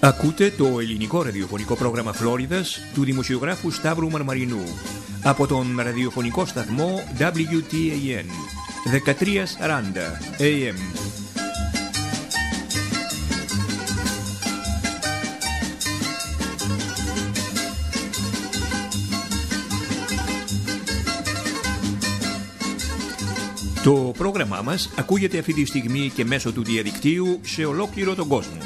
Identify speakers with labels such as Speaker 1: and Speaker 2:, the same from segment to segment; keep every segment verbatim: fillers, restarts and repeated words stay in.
Speaker 1: Ακούτε το ελληνικό ραδιοφωνικό πρόγραμμα Φλόριδας του δημοσιογράφου Σταύρου Μαρμαρινού από τον ραδιοφωνικό σταθμό ντάμπλιου τι έι εν δεκατριακόσια σαράντα έι εμ. Το πρόγραμμά μας ακούγεται αυτή τη στιγμή και μέσω του διαδικτύου σε ολόκληρο τον κόσμο.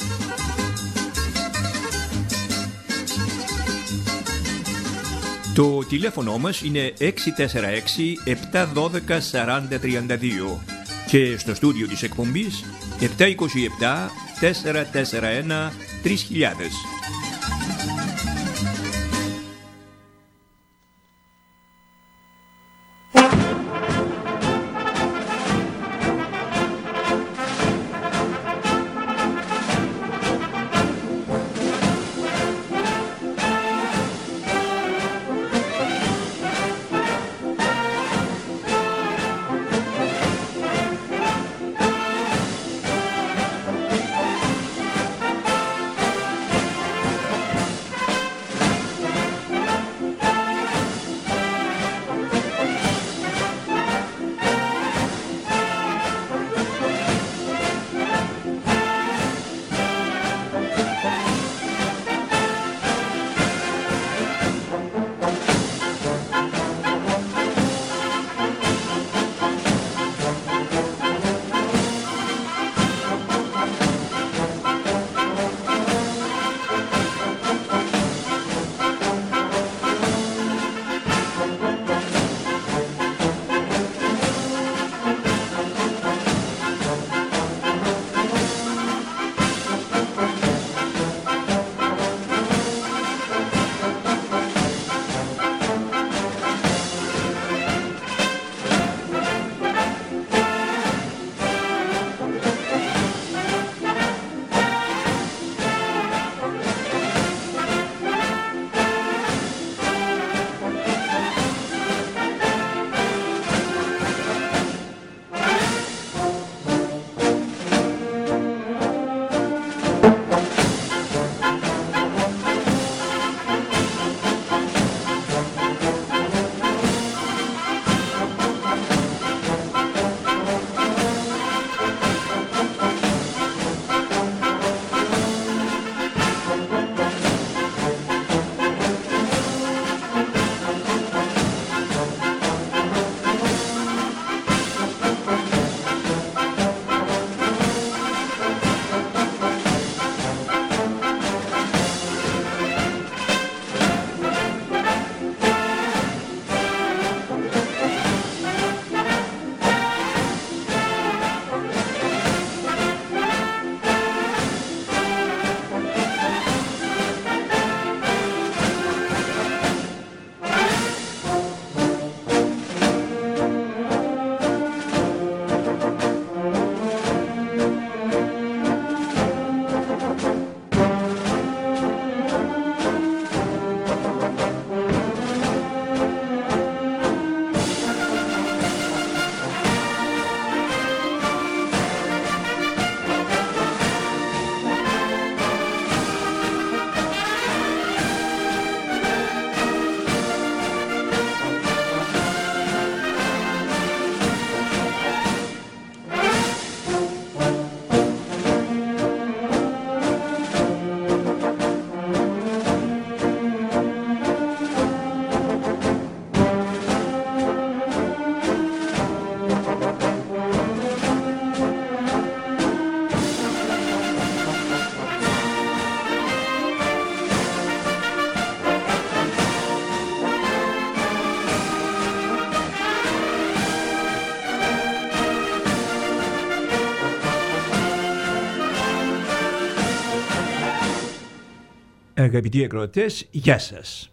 Speaker 1: Το τηλέφωνο μας είναι έξι τέσσερα έξι επτά ένα δύο σαράντα τριάντα δύο και στο στούντιο της εκπομπής επτά δύο επτά τέσσερα τέσσερα ένα τρεις χιλιάδες. Αγαπητοί ακροατές, γεια σας.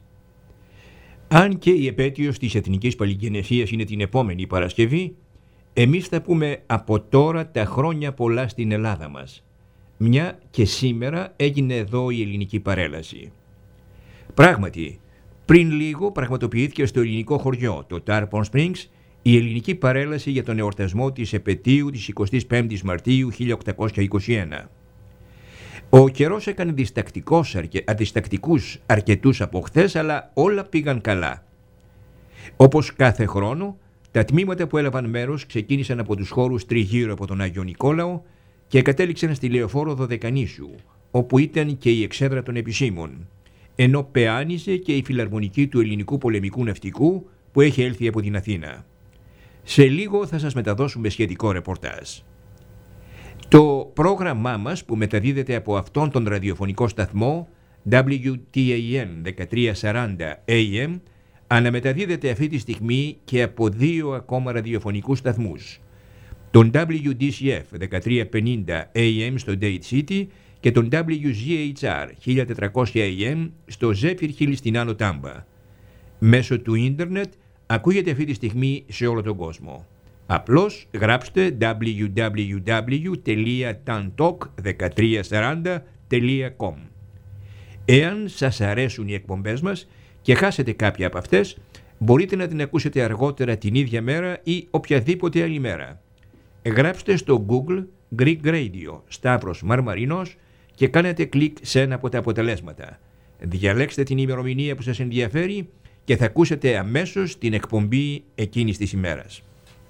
Speaker 1: Αν και η επέτειος της Εθνικής Παλιγενεσίας είναι την επόμενη Παρασκευή, εμείς θα πούμε από τώρα τα χρόνια πολλά στην Ελλάδα μας, μια και σήμερα έγινε εδώ η ελληνική παρέλαση. Πράγματι, πριν λίγο πραγματοποιήθηκε στο ελληνικό χωριό, το Tarpon Springs, η ελληνική παρέλαση για τον εορτασμό της επετείου της εικοστής πέμπτης Μαρτίου χίλια οκτακόσια είκοσι ένα. Ο καιρός έκανε αρκε... αντιστακτικούς αρκετούς από χθες, αλλά όλα πήγαν καλά. Όπως κάθε χρόνο, τα τμήματα που έλαβαν μέρος ξεκίνησαν από τους χώρους τριγύρω από τον Άγιο Νικόλαο και κατέληξαν στη Λεωφόρο Δωδεκανήσιου, όπου ήταν και η εξέδρα των επισήμων, ενώ πεάνιζε και η φιλαρμονική του Ελληνικού Πολεμικού Ναυτικού που έχει έλθει από την Αθήνα. Σε λίγο θα σας μεταδώσουμε σχετικό ρεπορτάζ. Το πρόγραμμά μας που μεταδίδεται από αυτόν τον ραδιοφωνικό σταθμό ντάμπλιου τι έι εν δεκατριακόσια σαράντα έι εμ αναμεταδίδεται αυτή τη στιγμή και από δύο ακόμα ραδιοφωνικούς σταθμούς. Τον ντάμπλιου ντι σι εφ δεκατριακόσια πενήντα έι εμ στο Date City και τον ντάμπλιου ζι έιτς αρ χίλια τετρακόσια έι εμ στο Zephyr Hill στην Άνω Τάμπα. Μέσω του ίντερνετ ακούγεται αυτή τη στιγμή σε όλο τον κόσμο. Απλώς γράψτε ντάμπλιου ντάμπλιου ντάμπλιου τελεία tantalk δεκατριακόσια σαράντα τελεία com. Εάν σας αρέσουν οι εκπομπές μας και χάσετε κάποια από αυτές, μπορείτε να την ακούσετε αργότερα την ίδια μέρα ή οποιαδήποτε άλλη μέρα. Γράψτε στο Google Greek Radio Σταύρος Μαρμαρίνος και κάνετε κλικ σε ένα από τα αποτελέσματα. Διαλέξτε την ημερομηνία που σας ενδιαφέρει και θα ακούσετε αμέσως την εκπομπή εκείνης της ημέρας.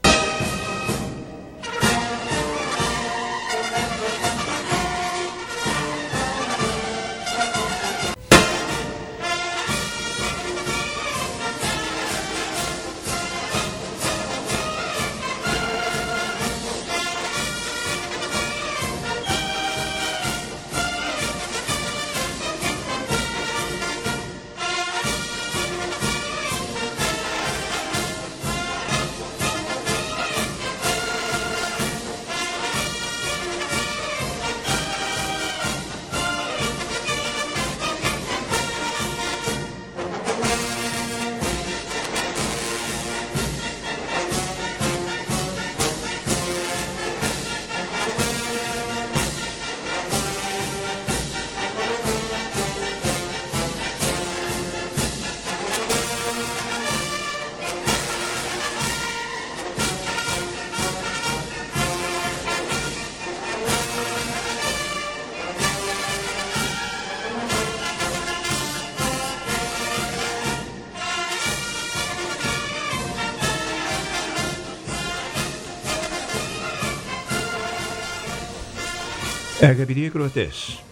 Speaker 1: Αγαπητοί ακροατές,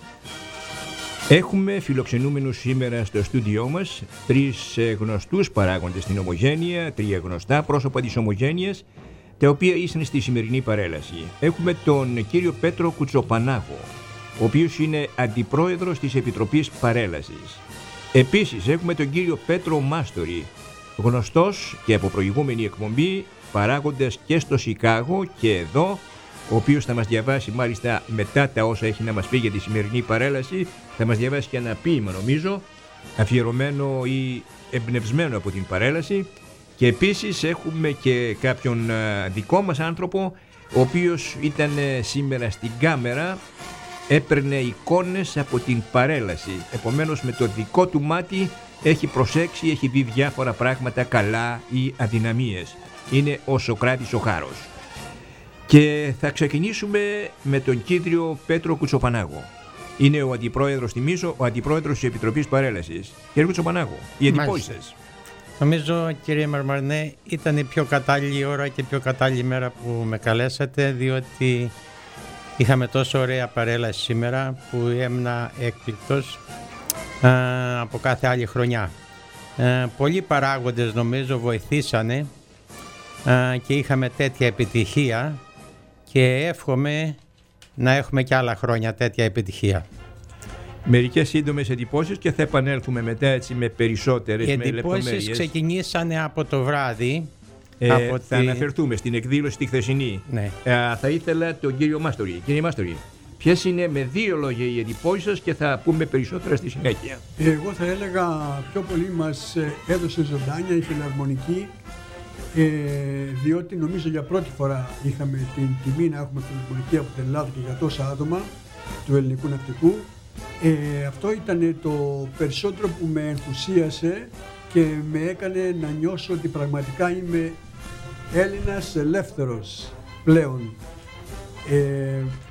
Speaker 1: έχουμε φιλοξενούμενους σήμερα στο στούντιό μας τρεις γνωστούς παράγοντες στην Ομογένεια, τρία γνωστά πρόσωπα της Ομογένειας, τα οποία ήσαν στη σημερινή παρέλαση. Έχουμε τον κύριο Πέτρο Κουτσοπανάγο, ο οποίος είναι αντιπρόεδρος της Επιτροπής Παρέλασης. Επίσης έχουμε τον κύριο Πέτρο Μάστορη, γνωστός και από προηγούμενη εκπομπή, παράγοντας και στο Σικάγο και εδώ, ο οποίος θα μας διαβάσει μάλιστα μετά τα όσα έχει να μας πει για τη σημερινή παρέλαση, θα μας διαβάσει και ένα ποίημα νομίζω, αφιερωμένο ή εμπνευσμένο από την παρέλαση. Και επίσης έχουμε και κάποιον δικό μας άνθρωπο, ο οποίος ήταν σήμερα στην κάμερα, έπαιρνε εικόνες από την παρέλαση. Επομένως με το δικό του μάτι έχει προσέξει, έχει δει διάφορα πράγματα καλά ή αδυναμίες. Είναι ο Σωκράτης ο Χάρος. Και θα ξεκινήσουμε με τον κύριο Πέτρο Κουτσοπανάγο. Είναι ο αντιπρόεδρος, θυμίζω, ο αντιπρόεδρος της Επιτροπής Παρέλασης. Κύριε Κουτσοπανάγο, οι εντυπώσεις σας.
Speaker 2: Νομίζω, κύριε Μαρμαρινέ, ήταν η πιο κατάλληλη ώρα και η πιο κατάλληλη μέρα που με καλέσατε, διότι είχαμε τόσο ωραία παρέλαση σήμερα που έμεινα έκπληκτος α, από κάθε άλλη χρονιά. Α, πολλοί παράγοντες νομίζω βοηθήσανε α, και είχαμε τέτοια επιτυχία και εύχομαι να έχουμε και άλλα χρόνια τέτοια επιτυχία.
Speaker 1: Μερικές σύντομες εντυπώσεις και θα επανέλθουμε μετά έτσι με περισσότερες
Speaker 2: Οι
Speaker 1: με
Speaker 2: εντυπώσεις
Speaker 1: λεπτομέρειες.
Speaker 2: ξεκινήσανε από το βράδυ.
Speaker 1: Ε,
Speaker 2: από
Speaker 1: θα
Speaker 2: τη...
Speaker 1: αναφερθούμε στην εκδήλωση τη χθεσινή.
Speaker 2: Ναι.
Speaker 1: Ε, θα ήθελα τον κύριο Μάστορη. Κύριε Μάστορη, ποιες είναι με δύο λόγια οι εντυπώσεις σας και θα πούμε περισσότερα στη συνέχεια.
Speaker 3: Εγώ θα έλεγα πιο πολύ μας έδωσε ζωντάνια η Φιλαρμονική, ε, διότι νομίζω για πρώτη φορά είχαμε την τιμή να έχουμε Φιλαρμονική από την Ελλάδα και για τόσα άτομα του ελληνικού ναυτικού. Ε, αυτό ήταν το περισσότερο που με ενθουσίασε και με έκανε να νιώσω ότι πραγματικά είμαι Έλληνας ελεύθερος πλέον. Ε,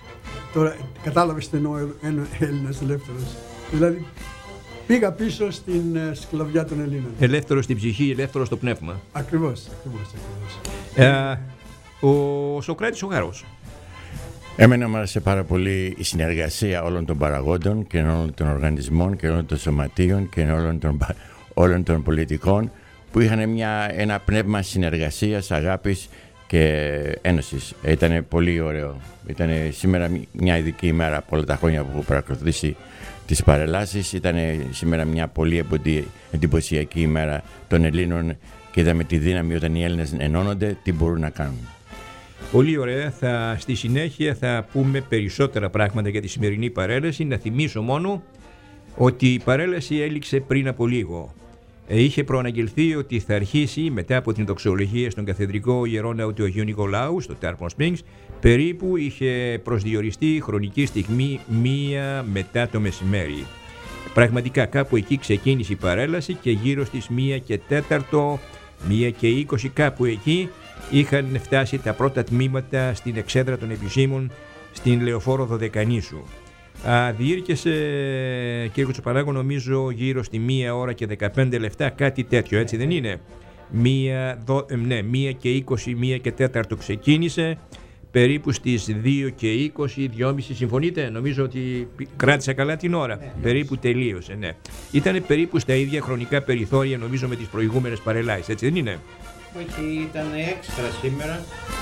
Speaker 3: τώρα κατάλαβες τι εννοώ Έλληνας ελεύθερος. Δηλαδή πήγα πίσω στην σκλαβιά των Ελλήνων.
Speaker 1: Ελεύθερος στην ψυχή, ελεύθερος στο πνεύμα.
Speaker 3: Ακριβώς, ακριβώς, ακριβώς.
Speaker 1: Ε, ο Σωκράτης ο Γάρος.
Speaker 4: Εμένα μου άρεσε πάρα πολύ η συνεργασία όλων των παραγόντων και όλων των οργανισμών και όλων των σωματείων και όλων των, όλων των πολιτικών που είχαν μια, ένα πνεύμα συνεργασίας, αγάπης και ένωσης. Ήταν πολύ ωραίο. Ήταν σήμερα μια ειδική ημέρα από όλα τα χρόνια που έχω παρακολουθήσει τις παρελάσεις. Ήταν σήμερα μια πολύ εντυπωσιακή ημέρα των Ελλήνων και είδαμε τη δύναμη όταν οι Έλληνες ενώνονται, τι μπορούν να κάνουν.
Speaker 1: Πολύ ωραία. Θα, στη συνέχεια θα πούμε περισσότερα πράγματα για τη σημερινή παρέλαση. Να θυμίσω μόνο ότι η παρέλαση έληξε πριν από λίγο. Είχε προαναγγελθεί ότι θα αρχίσει μετά από την δοξολογία στον καθεδρικό ιερό ναό του Αγίου Νικολάου στο Tarpon Springs. Περίπου είχε προσδιοριστεί η χρονική στιγμή μία μετά το μεσημέρι. Πραγματικά κάπου εκεί ξεκίνησε η παρέλαση και γύρω στις μία και τέταρτο, μία και είκοσι κάπου εκεί είχαν φτάσει τα πρώτα τμήματα στην εξέδρα των επισήμων στην Λεωφόρο Δωδεκανήσου. Διήρκεσε, κύριε Κοτσοπαράγο, νομίζω γύρω στη μία ώρα και δεκαπέντε λεπτά, κάτι τέτοιο, έτσι δεν είναι? Μία, δο, ναι, μία και είκοσι, μία και τέταρτο ξεκίνησε, περίπου στις δύο και είκοσι, δυόμιση, συμφωνείτε? Νομίζω ότι κράτησα καλά την ώρα, ναι, περίπου τελείωσε, ναι. Ήταν περίπου στα ίδια χρονικά περιθώρια, νομίζω, με τις προηγούμενες παρελάσεις, έτσι δεν είναι?
Speaker 2: Όχι, ήταν έξτρα σήμερα,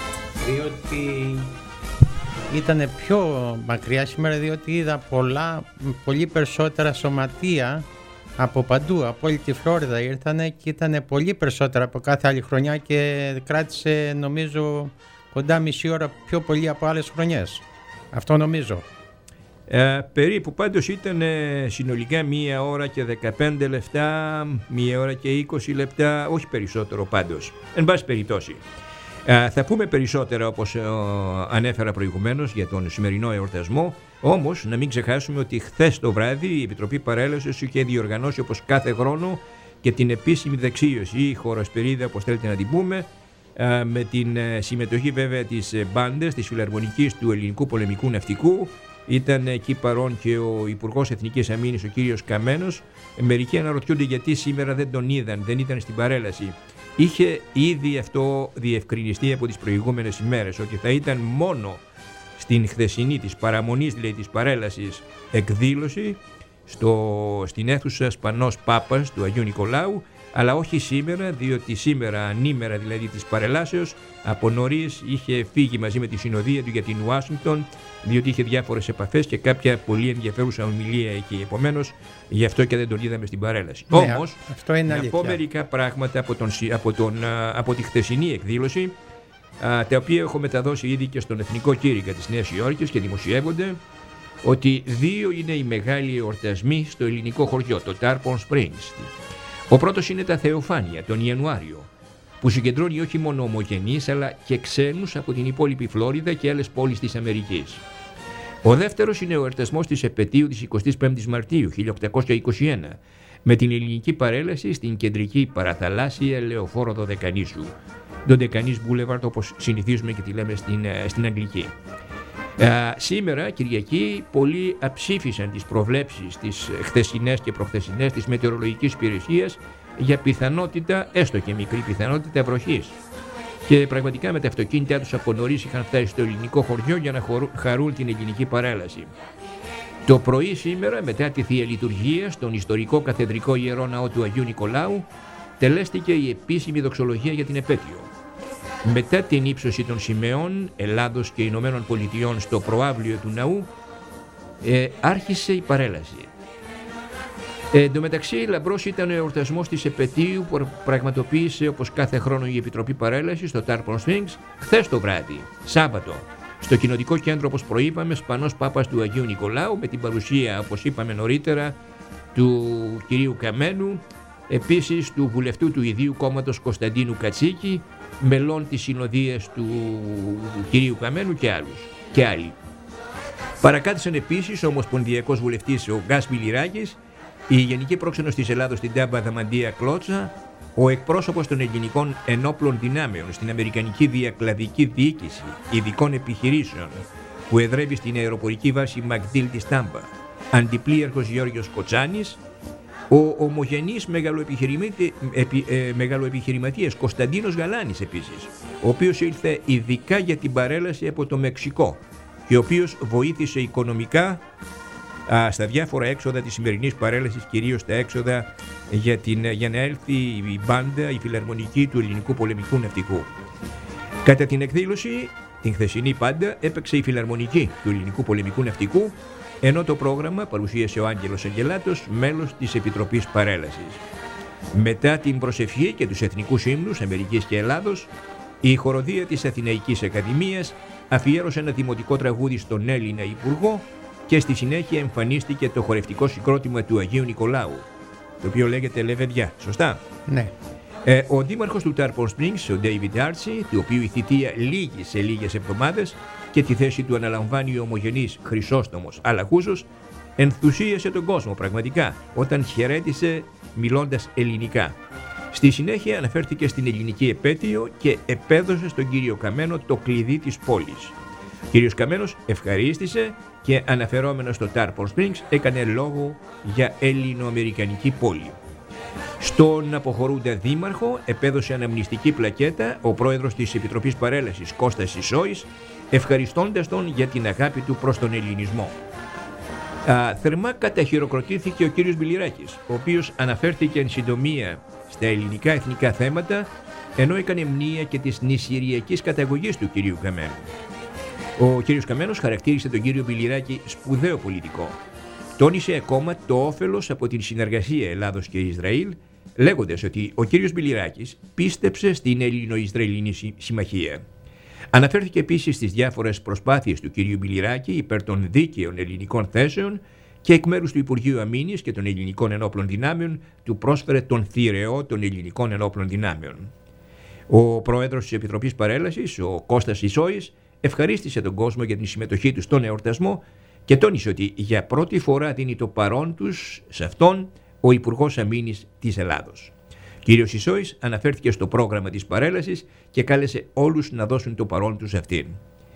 Speaker 2: διότι ήταν πιο μακριά σήμερα, διότι είδα πολλά, πολύ περισσότερα σωματεία από παντού, από όλη τη Φλόριδα ήρθανε και ήταν πολύ περισσότερα από κάθε άλλη χρονιά και κράτησε νομίζω κοντά μισή ώρα πιο πολύ από άλλες χρονιές. Αυτό νομίζω.
Speaker 1: Ε, περίπου πάντως ήταν ε, συνολικά μία ώρα και δεκαπέντε λεπτά, μία ώρα και είκοσι λεπτά, όχι περισσότερο πάντως, εν πάση περιπτώσει. Ε, θα πούμε περισσότερα, όπως ε, ανέφερα προηγουμένως, για τον σημερινό εορτασμό, όμως να μην ξεχάσουμε ότι χθες το βράδυ η Επιτροπή Παρέλασης είχε διοργανώσει όπως κάθε χρόνο και την επίσημη δεξίωση ή χοροσπερίδα, όπως θέλετε να την πούμε, ε, με την ε, συμμετοχή βέβαια της ε, μπάντες της Φιλαρμονικής του Ελληνικού Πολεμικού Ναυτικού. Ήταν εκεί παρόν και ο Υπουργός Εθνικής Αμήνης, ο κύριος Καμένος. Μερικοί αναρωτιούνται γιατί σήμερα δεν τον είδαν, δεν ήταν στην παρέλαση. Είχε ήδη αυτό διευκρινιστεί από τις προηγούμενες ημέρες, ότι θα ήταν μόνο στην χθεσινή της παραμονής, δηλαδή της παρέλασης, εκδήλωση στο, στην αίθουσα Σπανός Πάπας του Αγίου Νικολάου, αλλά όχι σήμερα, διότι σήμερα, ανήμερα δηλαδή της παρελάσεως, από νωρίς είχε φύγει μαζί με τη συνοδεία του για την Ουάσιγκτον, διότι είχε διάφορες επαφές και κάποια πολύ ενδιαφέρουσα ομιλία εκεί. Επομένως, γι' αυτό και δεν τον είδαμε στην παρέλαση. Ναι, όμως,
Speaker 2: αυτό είναι
Speaker 1: να πω μερικά πράγματα από, τον, από, τον, από τη χθεσινή εκδήλωση, τα οποία έχω μεταδώσει ήδη και στον Εθνικό Κήρυγκα της Νέας Υόρκης και δημοσιεύονται, ότι δύο είναι οι μεγάλοι εορτασμοί στο ελληνικό χωριό, το Tarpon Springs. Ο πρώτος είναι τα Θεοφάνεια, τον Ιανουάριο, που συγκεντρώνει όχι μόνο ομογενείς αλλά και ξένους από την υπόλοιπη Φλόριδα και άλλες πόλεις της Αμερικής. Ο δεύτερος είναι ο εορτασμός της επετείου της εικοστής πέμπτης Μαρτίου χίλια οκτακόσια είκοσι ένα, με την ελληνική παρέλαση στην κεντρική παραθαλάσσια Λεωφόρο Δωδεκανήσου, Δωδεκανής Boulevard, όπως συνηθίζουμε και τη λέμε στην, στην Αγγλική. Ε, σήμερα, Κυριακή, πολλοί αψήφισαν τις προβλέψεις τις χθεσινές και προχθεσινές της μετεωρολογικής υπηρεσίας για πιθανότητα, έστω και μικρή πιθανότητα, βροχής. Και πραγματικά με τα αυτοκίνητά τους από νωρίς είχαν φτάσει στο ελληνικό χωριό για να χαρούν την ελληνική παρέλαση. Το πρωί σήμερα, μετά τη Θεία Λειτουργία στον ιστορικό καθεδρικό ιερό ναό του Αγίου Νικολάου, τελέστηκε η επίσημη δοξολογία για την επέτειο. Μετά την ύψωση των σημαίων Ελλάδος και Ηνωμένων Πολιτειών στο προαύλιο του ναού, ε, άρχισε η παρέλαση. Ε, εν τω μεταξύ, λαμπρός ήταν ο εορτασμός της επετείου που πραγματοποίησε όπως κάθε χρόνο η Επιτροπή Παρέλασης στο Tarpon Springs χθες το βράδυ, Σάββατο, στο κοινοτικό κέντρο, όπως προείπαμε, Σπανός Πάπας του Αγίου Νικολάου, με την παρουσία, όπως είπαμε νωρίτερα, του κυρίου Καμένου, επίσης του βουλευτού του Ιδίου Κόμματος Κωνσταντίνου Κατσίκη, μελών της συνοδείας του κυρίου Καμένου και άλλους και άλλοι. Παρακάτησαν επίσης ο ομοσπονδιακός βουλευτής ο Γκάς Μιλιράκης, η Γενική Πρόξενος της Ελλάδος στην Τάμπα Δαμαντία Κλώτσα, ο εκπρόσωπος των ελληνικών ενόπλων δυνάμεων στην Αμερικανική Διακλαδική Διοίκηση Ειδικών Επιχειρήσεων, που εδρεύει στην αεροπορική βάση Μακδίλ της Τάμπα, αντιπλοίαρχος Γιώργος Κοτσάνης, ο ομογενής μεγαλοεπιχειρηματι... επι... ε, μεγαλοεπιχειρηματίας Κωνσταντίνος Γαλάνης επίσης, ο οποίος ήλθε ειδικά για την παρέλαση από το Μεξικό και ο οποίος βοήθησε οικονομικά α, στα διάφορα έξοδα της σημερινής παρέλασης, κυρίως τα έξοδα για, την, για να έλθει η μπάντα, η φιλαρμονική του Ελληνικού Πολεμικού Ναυτικού. Κατά την εκδήλωση, την χθεσινή πάντα, έπαιξε η φιλαρμονική του Ελληνικού Πολεμικού Ναυτικού, ενώ το πρόγραμμα παρουσίασε ο Άγγελος Αγγελάτος, μέλος της Επιτροπής Παρέλασης. Μετά την προσευχή και τους εθνικούς ύμνους Αμερικής και Ελλάδος, η χοροδία της Αθηναϊκής Ακαδημίας αφιέρωσε ένα δημοτικό τραγούδι στον Έλληνα Υπουργό και στη συνέχεια εμφανίστηκε το χορευτικό συγκρότημα του Αγίου Νικολάου, το οποίο λέγεται Λεβεδιά, σωστά?
Speaker 2: Ναι.
Speaker 1: Ε, ο δήμαρχος του Τάρπον Springs, ο David Archie, του οποίου η θητεία λύγει σε λίγες εβδομάδες και τη θέση του αναλαμβάνει ο ομογενής Χρυσόστομος Αλαχούζος, ενθουσίασε τον κόσμο πραγματικά όταν χαιρέτησε μιλώντας ελληνικά. Στη συνέχεια αναφέρθηκε στην ελληνική επέτειο και επέδωσε στον κύριο Καμένο το κλειδί της πόλης. Ο κύριος Καμένος ευχαρίστησε και αναφερόμενος στο Τάρπον Springs έκανε λόγο για ελληνοαμερικανική πόλη. Στον αποχωρούντα δήμαρχο επέδωσε αναμνηστική πλακέτα ο πρόεδρος της Επιτροπής Παρέλασης Κώστας Σισόης, ευχαριστώντας τον για την αγάπη του προς τον ελληνισμό. Α, θερμά καταχειροκροτήθηκε ο κύριος Μπιλιράκης, ο οποίος αναφέρθηκε εν συντομία στα ελληνικά εθνικά θέματα, ενώ έκανε μνήα και της νησιριακής καταγωγής του κυρίου Καμένου. Ο κύριος Καμένος χαρακτήρισε τον κύριο Μπιλιράκη σπουδαίο πολιτικό. Τόνισε ακόμα το όφελος από την συνεργασία Ελλάδος και Ισραήλ, λέγοντας ότι ο κύριος Μπιλιράκης πίστεψε στην Ελληνο-Ισραηλινή συμμαχία. Αναφέρθηκε επίσης στις διάφορες προσπάθειες του κυρίου Μπιλιράκη υπέρ των δίκαιων ελληνικών θέσεων και εκ μέρους του Υπουργείου Αμήνης και των Ελληνικών Ενόπλων Δυνάμεων του πρόσφερε τον θηρεό των Ελληνικών Ενόπλων Δυνάμεων. Ο πρόεδρος της Επιτροπής Παρέλασης, ο Κώστας Σισόης, ευχαρίστησε τον κόσμο για την συμμετοχή του στον εορτασμό και τόνισε ότι για πρώτη φορά δίνει το παρόν τους σε αυτόν ο Υπουργός Αμήνης της Ελλάδος. Κύριος Σισόης αναφέρθηκε στο πρόγραμμα της παρέλασης και κάλεσε όλους να δώσουν το παρόν τους σε αυτήν.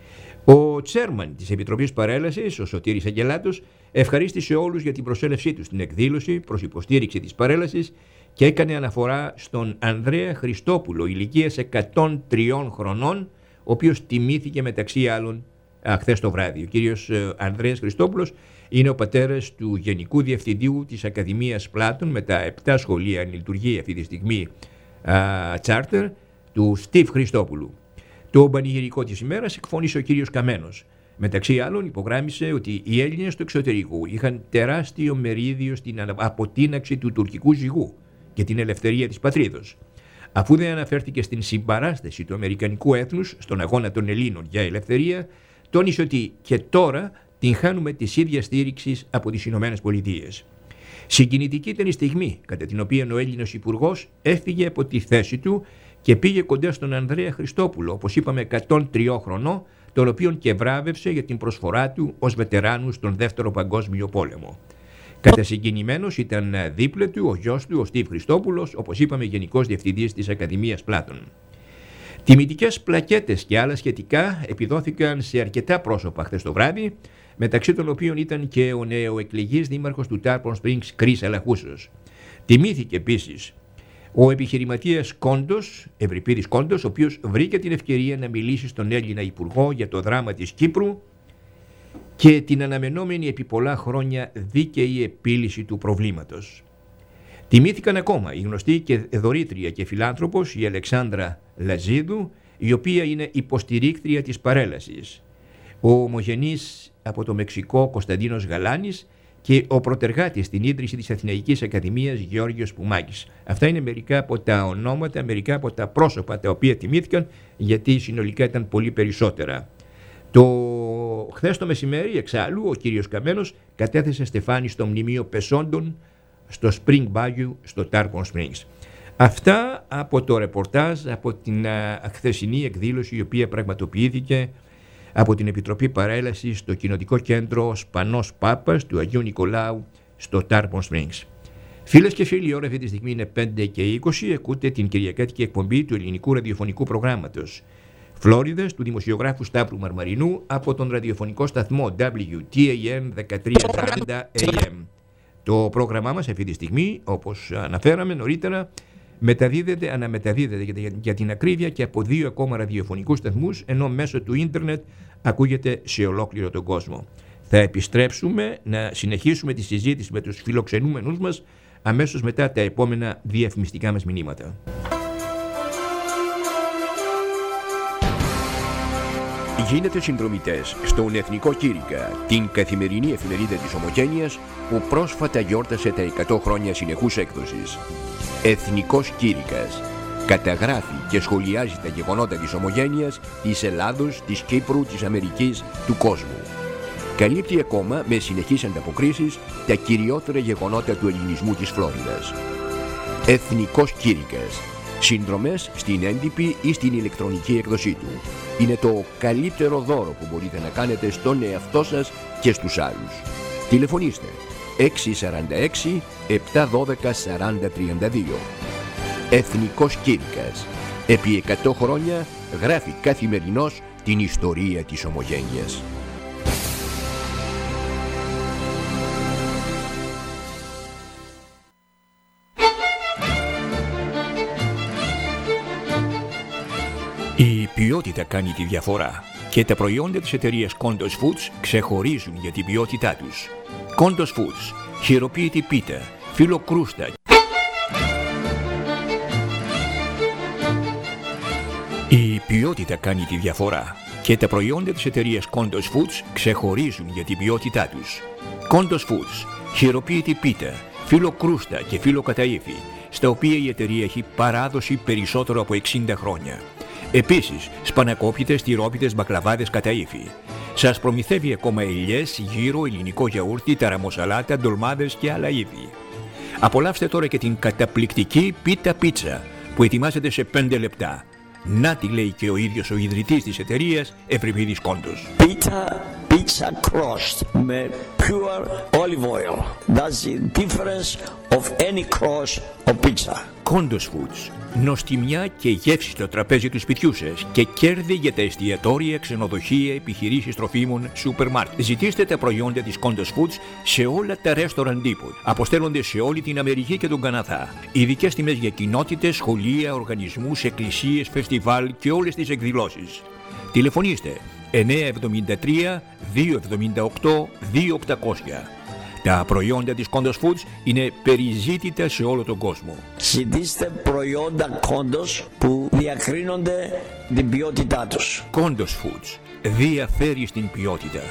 Speaker 1: Ο τσέρμαν της Επιτροπής Παρέλασης, ο Σωτήρης Αγγελάτος, ευχαρίστησε όλους για την προσέλευσή τους στην εκδήλωση προς υποστήριξη της παρέλασης και έκανε αναφορά στον Ανδρέα Χριστόπουλο, ηλικίας εκατόν τριών χρονών, ο οποίος τιμήθηκε μεταξύ άλλων χθες το βράδυ. Ο κύριος Ανδρέας Χριστόπουλος είναι ο πατέρας του Γενικού Διευθυντή της Ακαδημίας Πλάτων με τα επτά σχολεία εν λειτουργία αυτή τη στιγμή τσάρτερ του Στίβ Χριστόπουλου. Το πανηγυρικό της ημέρας εκφώνησε ο κύριος Καμένος. Μεταξύ άλλων υπογράμμισε ότι οι Έλληνες του εξωτερικού είχαν τεράστιο μερίδιο στην αποτείναξη του τουρκικού ζυγού και την ελευθερία της πατρίδος. Αφού δεν αναφέρθηκε στην συμπαράσταση του αμερικανικού έθνους στον αγώνα των Ελλήνων για ελευθερία, τόνισε ότι και τώρα την χάνουμε της ίδιας στήριξης από τις Ηνωμένες Πολιτείες. Συγκινητική ήταν η στιγμή κατά την οποία ο Έλληνας Υπουργός έφυγε από τη θέση του και πήγε κοντά στον Ανδρέα Χριστόπουλο, όπως είπαμε εκατόν τριών χρονών, τον οποίον και βράβευσε για την προσφορά του ως βετεράνου στον Δεύτερο Παγκόσμιο Πόλεμο. Κατασυγκινημένος ήταν δίπλα του ο γιος του, ο Στίβ Χριστόπουλος, όπως είπαμε Γενικός Διευθυντής της Ακαδημίας Πλάτων. Τιμητικές πλακέτες και άλλα σχετικά επιδόθηκαν σε αρκετά πρόσωπα χθες το βράδυ, μεταξύ των οποίων ήταν και ο νεοεκλεγής δήμαρχος του Τάρπον Springs, Κρίς Αλαχούσος. Τιμήθηκε επίσης ο επιχειρηματίας Κόντος, Ευρυπίδης Κόντος, ο οποίος βρήκε την ευκαιρία να μιλήσει στον Έλληνα Υπουργό για το δράμα της Κύπρου και την αναμενόμενη επί πολλά χρόνια δίκαιη επίλυση του προβλήματος. Τιμήθηκαν ακόμα η γνωστή και δωρήτρια και φιλάνθρωπος η Αλεξάνδρα Λαζίδου, η οποία είναι υποστηρίκτρια της παρέλασης, ο ομογενής από το Μεξικό Κωνσταντίνος Γαλάνης και ο προτεργάτης στην ίδρυση της Αθηναϊκής Ακαδημίας Γεώργιος Πουμάκης. Αυτά είναι μερικά από τα ονόματα, μερικά από τα πρόσωπα τα οποία τιμήθηκαν, γιατί συνολικά ήταν πολύ περισσότερα. Το χθες το μεσημέρι, εξάλλου, ο κύριος Καμένος κατέθεσε στεφάνι στο μνημείο Πεσόντων στο Spring Bayou στο Tarpon Springs. Αυτά από το ρεπορτάζ από την χθεσινή εκδήλωση, η οποία πραγματοποιήθηκε από την Επιτροπή Παρέλασης στο Κοινοτικό Κέντρο Σπανός Πάπας του Αγίου Νικολάου στο Tarpon Springs. Φίλες και φίλοι, η ώρα αυτή τη στιγμή είναι πέντε και είκοσι, ακούτε την κυριακάτικη εκπομπή του ελληνικού ραδιοφωνικού προγράμματος Φλόριδας του δημοσιογράφου Σταύρου Μαρμαρινού από τον ραδιοφωνικό σταθμό ντάμπλιου τι έι εμ δεκατριακόσια σαράντα έι εμ. Το πρόγραμμά μας αυτή τη στιγμή, όπως αναφέραμε νωρίτερα, μεταδίδεται, αναμεταδίδεται για, για την ακρίβεια και από δύο ακόμα ραδιοφωνικούς σταθμούς, ενώ μέσω του ίντερνετ ακούγεται σε ολόκληρο τον κόσμο. Θα επιστρέψουμε να συνεχίσουμε τη συζήτηση με τους φιλοξενούμενους μας αμέσως μετά τα επόμενα διαφημιστικά μας μηνύματα. Γίνετε συνδρομητές στον Εθνικό Κήρυκα, την καθημερινή εφημερίδα της Ομογένειας που πρόσφατα γιόρτασε τα εκατό χρόνια συνεχούς έκδοσης. Εθνικός Κήρυκας καταγράφει και σχολιάζει τα γεγονότα της Ομογένειας, της Ελλάδος, της Κύπρου, της Αμερικής, του κόσμου. Καλύπτει ακόμα με συνεχείς ανταποκρίσεις τα κυριότερα γεγονότα του ελληνισμού της Φλόριδας. Εθνικός Κήρυκας. Συνδρομές στην έντυπη ή στην ηλεκτρονική έκδοσή του. Είναι το καλύτερο δώρο που μπορείτε να κάνετε στον εαυτό σας και στους άλλους. Τηλεφωνήστε έξι τέσσερα έξι επτά ένα δύο σαράντα τριάντα δύο. Εθνικός Κήρυκας. Επί εκατό χρόνια γράφει καθημερινώς την ιστορία της Ομογένειας. Η ποιότητα κάνει τη διαφορά και τα προϊόντα της εταιρείας Kondos Foods ξεχωρίζουν για την ποιότητά τους. Kondos Foods, χειροποίητη πίτα, φιλοκρούστα. Η ποιότητα κάνει τη διαφορά και τα προϊόντα της εταιρείας Kondos Foods ξεχωρίζουν για την ποιότητά τους. Kondos Foods, χειροποίητη πίτα, φιλοκρούστα και φιλοκαταΐφη, στα οποία η εταιρεία έχει παράδοση περισσότερο από εξήντα χρόνια. Επίσης, σπανακόπιτες, τυρόπιτες, μπακλαβάδες κατά ύφη. Σας προμηθεύει ακόμα ελιές, γύρο, ελληνικό γιαούρτι, ταραμοσαλάτα, ντολμάδες και άλλα είδη. Απολαύστε τώρα και την καταπληκτική πίτα πίτσα που ετοιμάζεται σε πέντε λεπτά. Να τη λέει και ο ίδιος ο ιδρυτής της εταιρείας, Ευρυπίδης Κόντος.
Speaker 5: Πίτα pizza crust με pure olive oil. That's the difference of any crust of pizza.
Speaker 1: Kondos Foods. Νοστιμιά και γεύση στο τραπέζι του σπιτιού σας και κέρδη για τα εστιατόρια, ξενοδοχεία, επιχειρήσεις τροφίμων, σούπερ μάρκετ. Ζητήστε τα προϊόντα της Kondos Foods σε όλα τα restaurant depot. Αποστέλλονται σε όλη την Αμερική και τον Καναδά. Ειδικές τιμές για κοινότητες, σχολεία, οργανισμούς, εκκλησίες, φεστιβάλ και όλες τις εκδηλώσεις. Τηλεφωνήστε εννιά εβδομήντα τρία δύο εβδομήντα οκτώ δύο οκτακόσια. Τα προϊόντα της Kondos Foods είναι περιζήτητα σε όλο τον κόσμο.
Speaker 5: Ζητήστε προϊόντα Kondos που διακρίνονται την ποιότητά τους.
Speaker 1: Kondos Foods διαφέρει στην ποιότητα.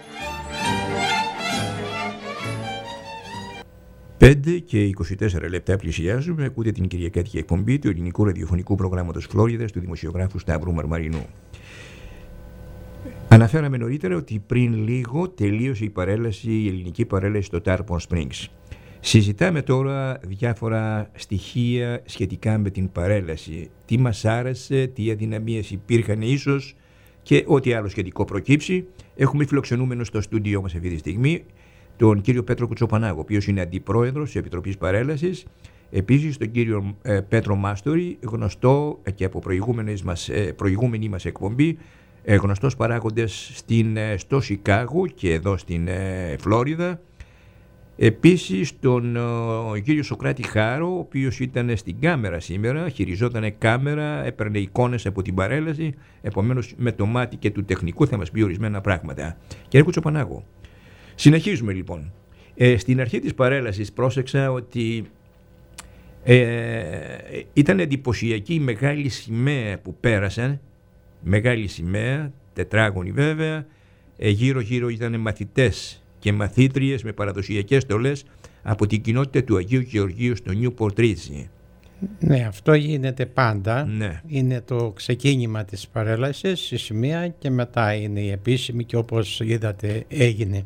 Speaker 1: πέντε και είκοσι τέσσερα λεπτά πλησιάζουμε. Ακούτε την κυριακάτικη εκπομπή του ελληνικού ραδιοφωνικού προγράμματος Φλόριδας του δημοσιογράφου Σταύρου Μαρμαρινού. Αναφέραμε νωρίτερα ότι πριν λίγο τελείωσε η παρέλαση, η ελληνική παρέλαση στο Tarpon Springs. Συζητάμε τώρα διάφορα στοιχεία σχετικά με την παρέλαση. Τι μας άρεσε, τι αδυναμίες υπήρχαν ίσως και ό,τι άλλο σχετικό προκύψει. Έχουμε φιλοξενούμενο στο στούντιό μας αυτή τη στιγμή τον κύριο Πέτρο Κουτσοπανάγο, ο οποίος είναι αντιπρόεδρος της Επιτροπής Παρέλασης. Επίσης τον κύριο ε, Πέτρο Μάστορη, γνωστό και από μας, ε, προηγούμενη μας εκπομπή, Ε, γνωστός παράγοντας στην, στο Σικάγο και εδώ στην ε, Φλόριδα. Επίσης τον ο, κύριο Σοκράτη Χάρο, ο οποίος ήταν στην κάμερα σήμερα, χειριζόταν κάμερα, έπαιρνε εικόνες από την παρέλαση, επομένως με το μάτι και του τεχνικού θα μας πει ορισμένα πράγματα. Κύριε Κουτσοπανάγο, συνεχίζουμε λοιπόν. Ε, στην αρχή της παρέλασης πρόσεξα ότι ε, ήταν εντυπωσιακή η μεγάλη σημαία που πέρασαν. Μεγάλη σημαία, τετράγωνη βέβαια, γύρω γύρω ήταν μαθητές και μαθήτριες με παραδοσιακές στολές από την κοινότητα του Αγίου Γεωργίου στο Newport Ritzy.
Speaker 2: Ναι, αυτό γίνεται πάντα.
Speaker 1: Ναι.
Speaker 2: Είναι το ξεκίνημα της παρέλασης, η σημαία και μετά είναι η επίσημη και όπως είδατε έγινε.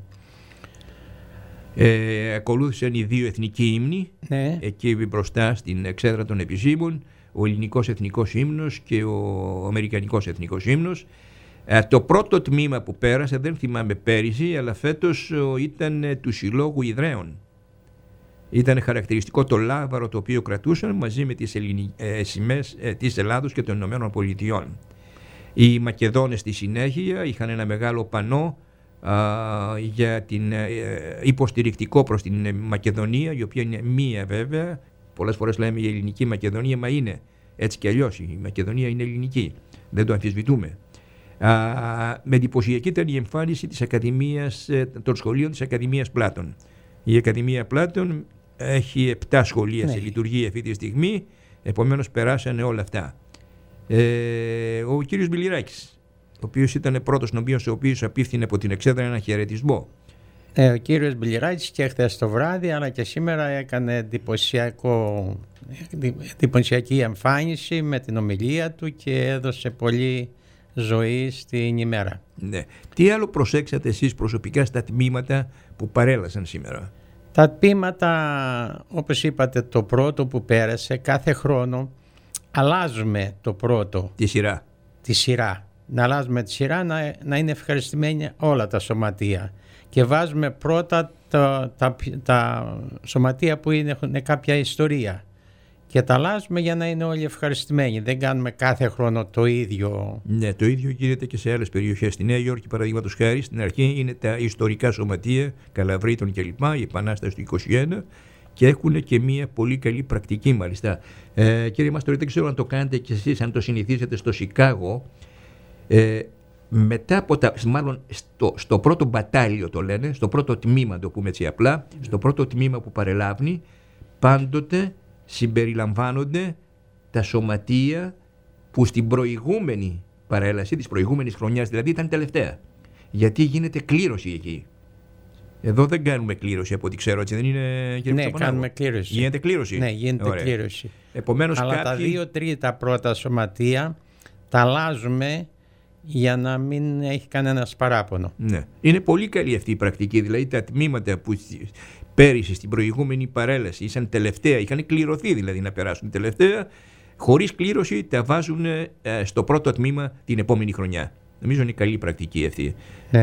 Speaker 1: Ε, ακολούθησαν οι δύο εθνικοί ύμνοι,
Speaker 2: Ναι.
Speaker 1: εκεί μπροστά στην εξέδρα των επισήμων, ο ελληνικός εθνικός ύμνος και ο αμερικανικός εθνικός ύμνος. Ε, το πρώτο τμήμα που πέρασε, δεν θυμάμαι πέρυσι, αλλά φέτος ήταν του Συλλόγου Ιδραίων. Ήταν χαρακτηριστικό το λάβαρο το οποίο κρατούσαν μαζί με τις, ελληνι... ε, σημαίες ε, της Ελλάδος και των Ηνωμένων Πολιτειών. Οι Μακεδόνες στη συνέχεια είχαν ένα μεγάλο πανό α, για την ε, υποστηρικτικό προς την Μακεδονία, η οποία είναι μία βέβαια. Πολλές φορές λέμε η ελληνική Μακεδονία, μα είναι έτσι κι αλλιώς. Η Μακεδονία είναι ελληνική, δεν το αμφισβητούμε. Α, με εντυπωσιακή ήταν η εμφάνιση της Ακαδημίας, των σχολείων της Ακαδημίας Πλάτων. Η Ακαδημία Πλάτων έχει επτά σχολεία, ναι, σε λειτουργία αυτή τη στιγμή, επομένως περάσανε όλα αυτά. Ε, ο κύριος Μπιλιράκης, ο οποίος ήταν πρώτος νομπίος, ο οποίος απίφθινε από την εξέδρα ένα χαιρετισμό.
Speaker 2: Ε, ο κύριος Μπιλιράκης και χθες το βράδυ αλλά και σήμερα έκανε εντυπωσιακό, εντυπωσιακή εμφάνιση με την ομιλία του και έδωσε πολύ ζωή στην ημέρα.
Speaker 1: Ναι. Τι άλλο προσέξατε εσείς προσωπικά στα τμήματα που παρέλασαν σήμερα?
Speaker 2: Τα τμήματα, όπως είπατε, το πρώτο που πέρασε, κάθε χρόνο αλλάζουμε το πρώτο.
Speaker 1: Τη σειρά.
Speaker 2: Τη σειρά. Να αλλάζουμε τη σειρά, να, να είναι ευχαριστημένοι όλα τα σωματεία. Και βάζουμε πρώτα τα, τα, τα σωματεία που είναι, έχουν κάποια ιστορία. Και τα αλλάζουμε για να είναι όλοι ευχαριστημένοι. Δεν κάνουμε κάθε χρόνο το ίδιο.
Speaker 1: Ναι, το ίδιο γίνεται και σε άλλες περιοχές. Στη Νέα Υόρκη, παραδείγματος χάρη, στην αρχή είναι τα ιστορικά σωματεία, Καλαβρίτων κλπ. Η Επανάσταση του είκοσι ένα, και έχουν και μια πολύ καλή πρακτική μάλιστα. Ε, κύριε Μαστορή, δεν ξέρω αν το κάνετε κι εσείς, αν το συνηθίζετε στο Σικάγο. Ε, μετά από τα, μάλλον στο, στο πρώτο μπατάλιο το λένε, στο πρώτο τμήμα, το πούμε έτσι απλά, στο πρώτο τμήμα που παρελάβει, πάντοτε συμπεριλαμβάνονται τα σωματεία που στην προηγούμενη παρέλαση, της προηγούμενης χρονιάς δηλαδή, ήταν τελευταία. Γιατί γίνεται κλήρωση εκεί. Εδώ δεν κάνουμε κλήρωση από ό,τι ξέρω, έτσι δεν είναι, κύριε
Speaker 2: Ναι, κάνουμε κλήρωση.
Speaker 1: Γίνεται κλήρωση.
Speaker 2: Ναι, γίνεται
Speaker 1: Ωραία.
Speaker 2: κλήρωση.
Speaker 1: Επομένως,
Speaker 2: αλλά
Speaker 1: κάποιοι...
Speaker 2: τα δύο τρίτα πρώτα σωματεία τα αλλάζουμε για να μην έχει κανένας παράπονο.
Speaker 1: Ναι. Είναι πολύ καλή αυτή η πρακτική. Δηλαδή τα τμήματα που πέρυσι στην προηγούμενη παρέλαση ήσαν τελευταία, είχαν κληρωθεί δηλαδή να περάσουν τελευταία, χωρίς κλήρωση τα βάζουν ε, στο πρώτο τμήμα την επόμενη χρονιά. Νομίζω είναι καλή πρακτική αυτή.
Speaker 2: Ναι.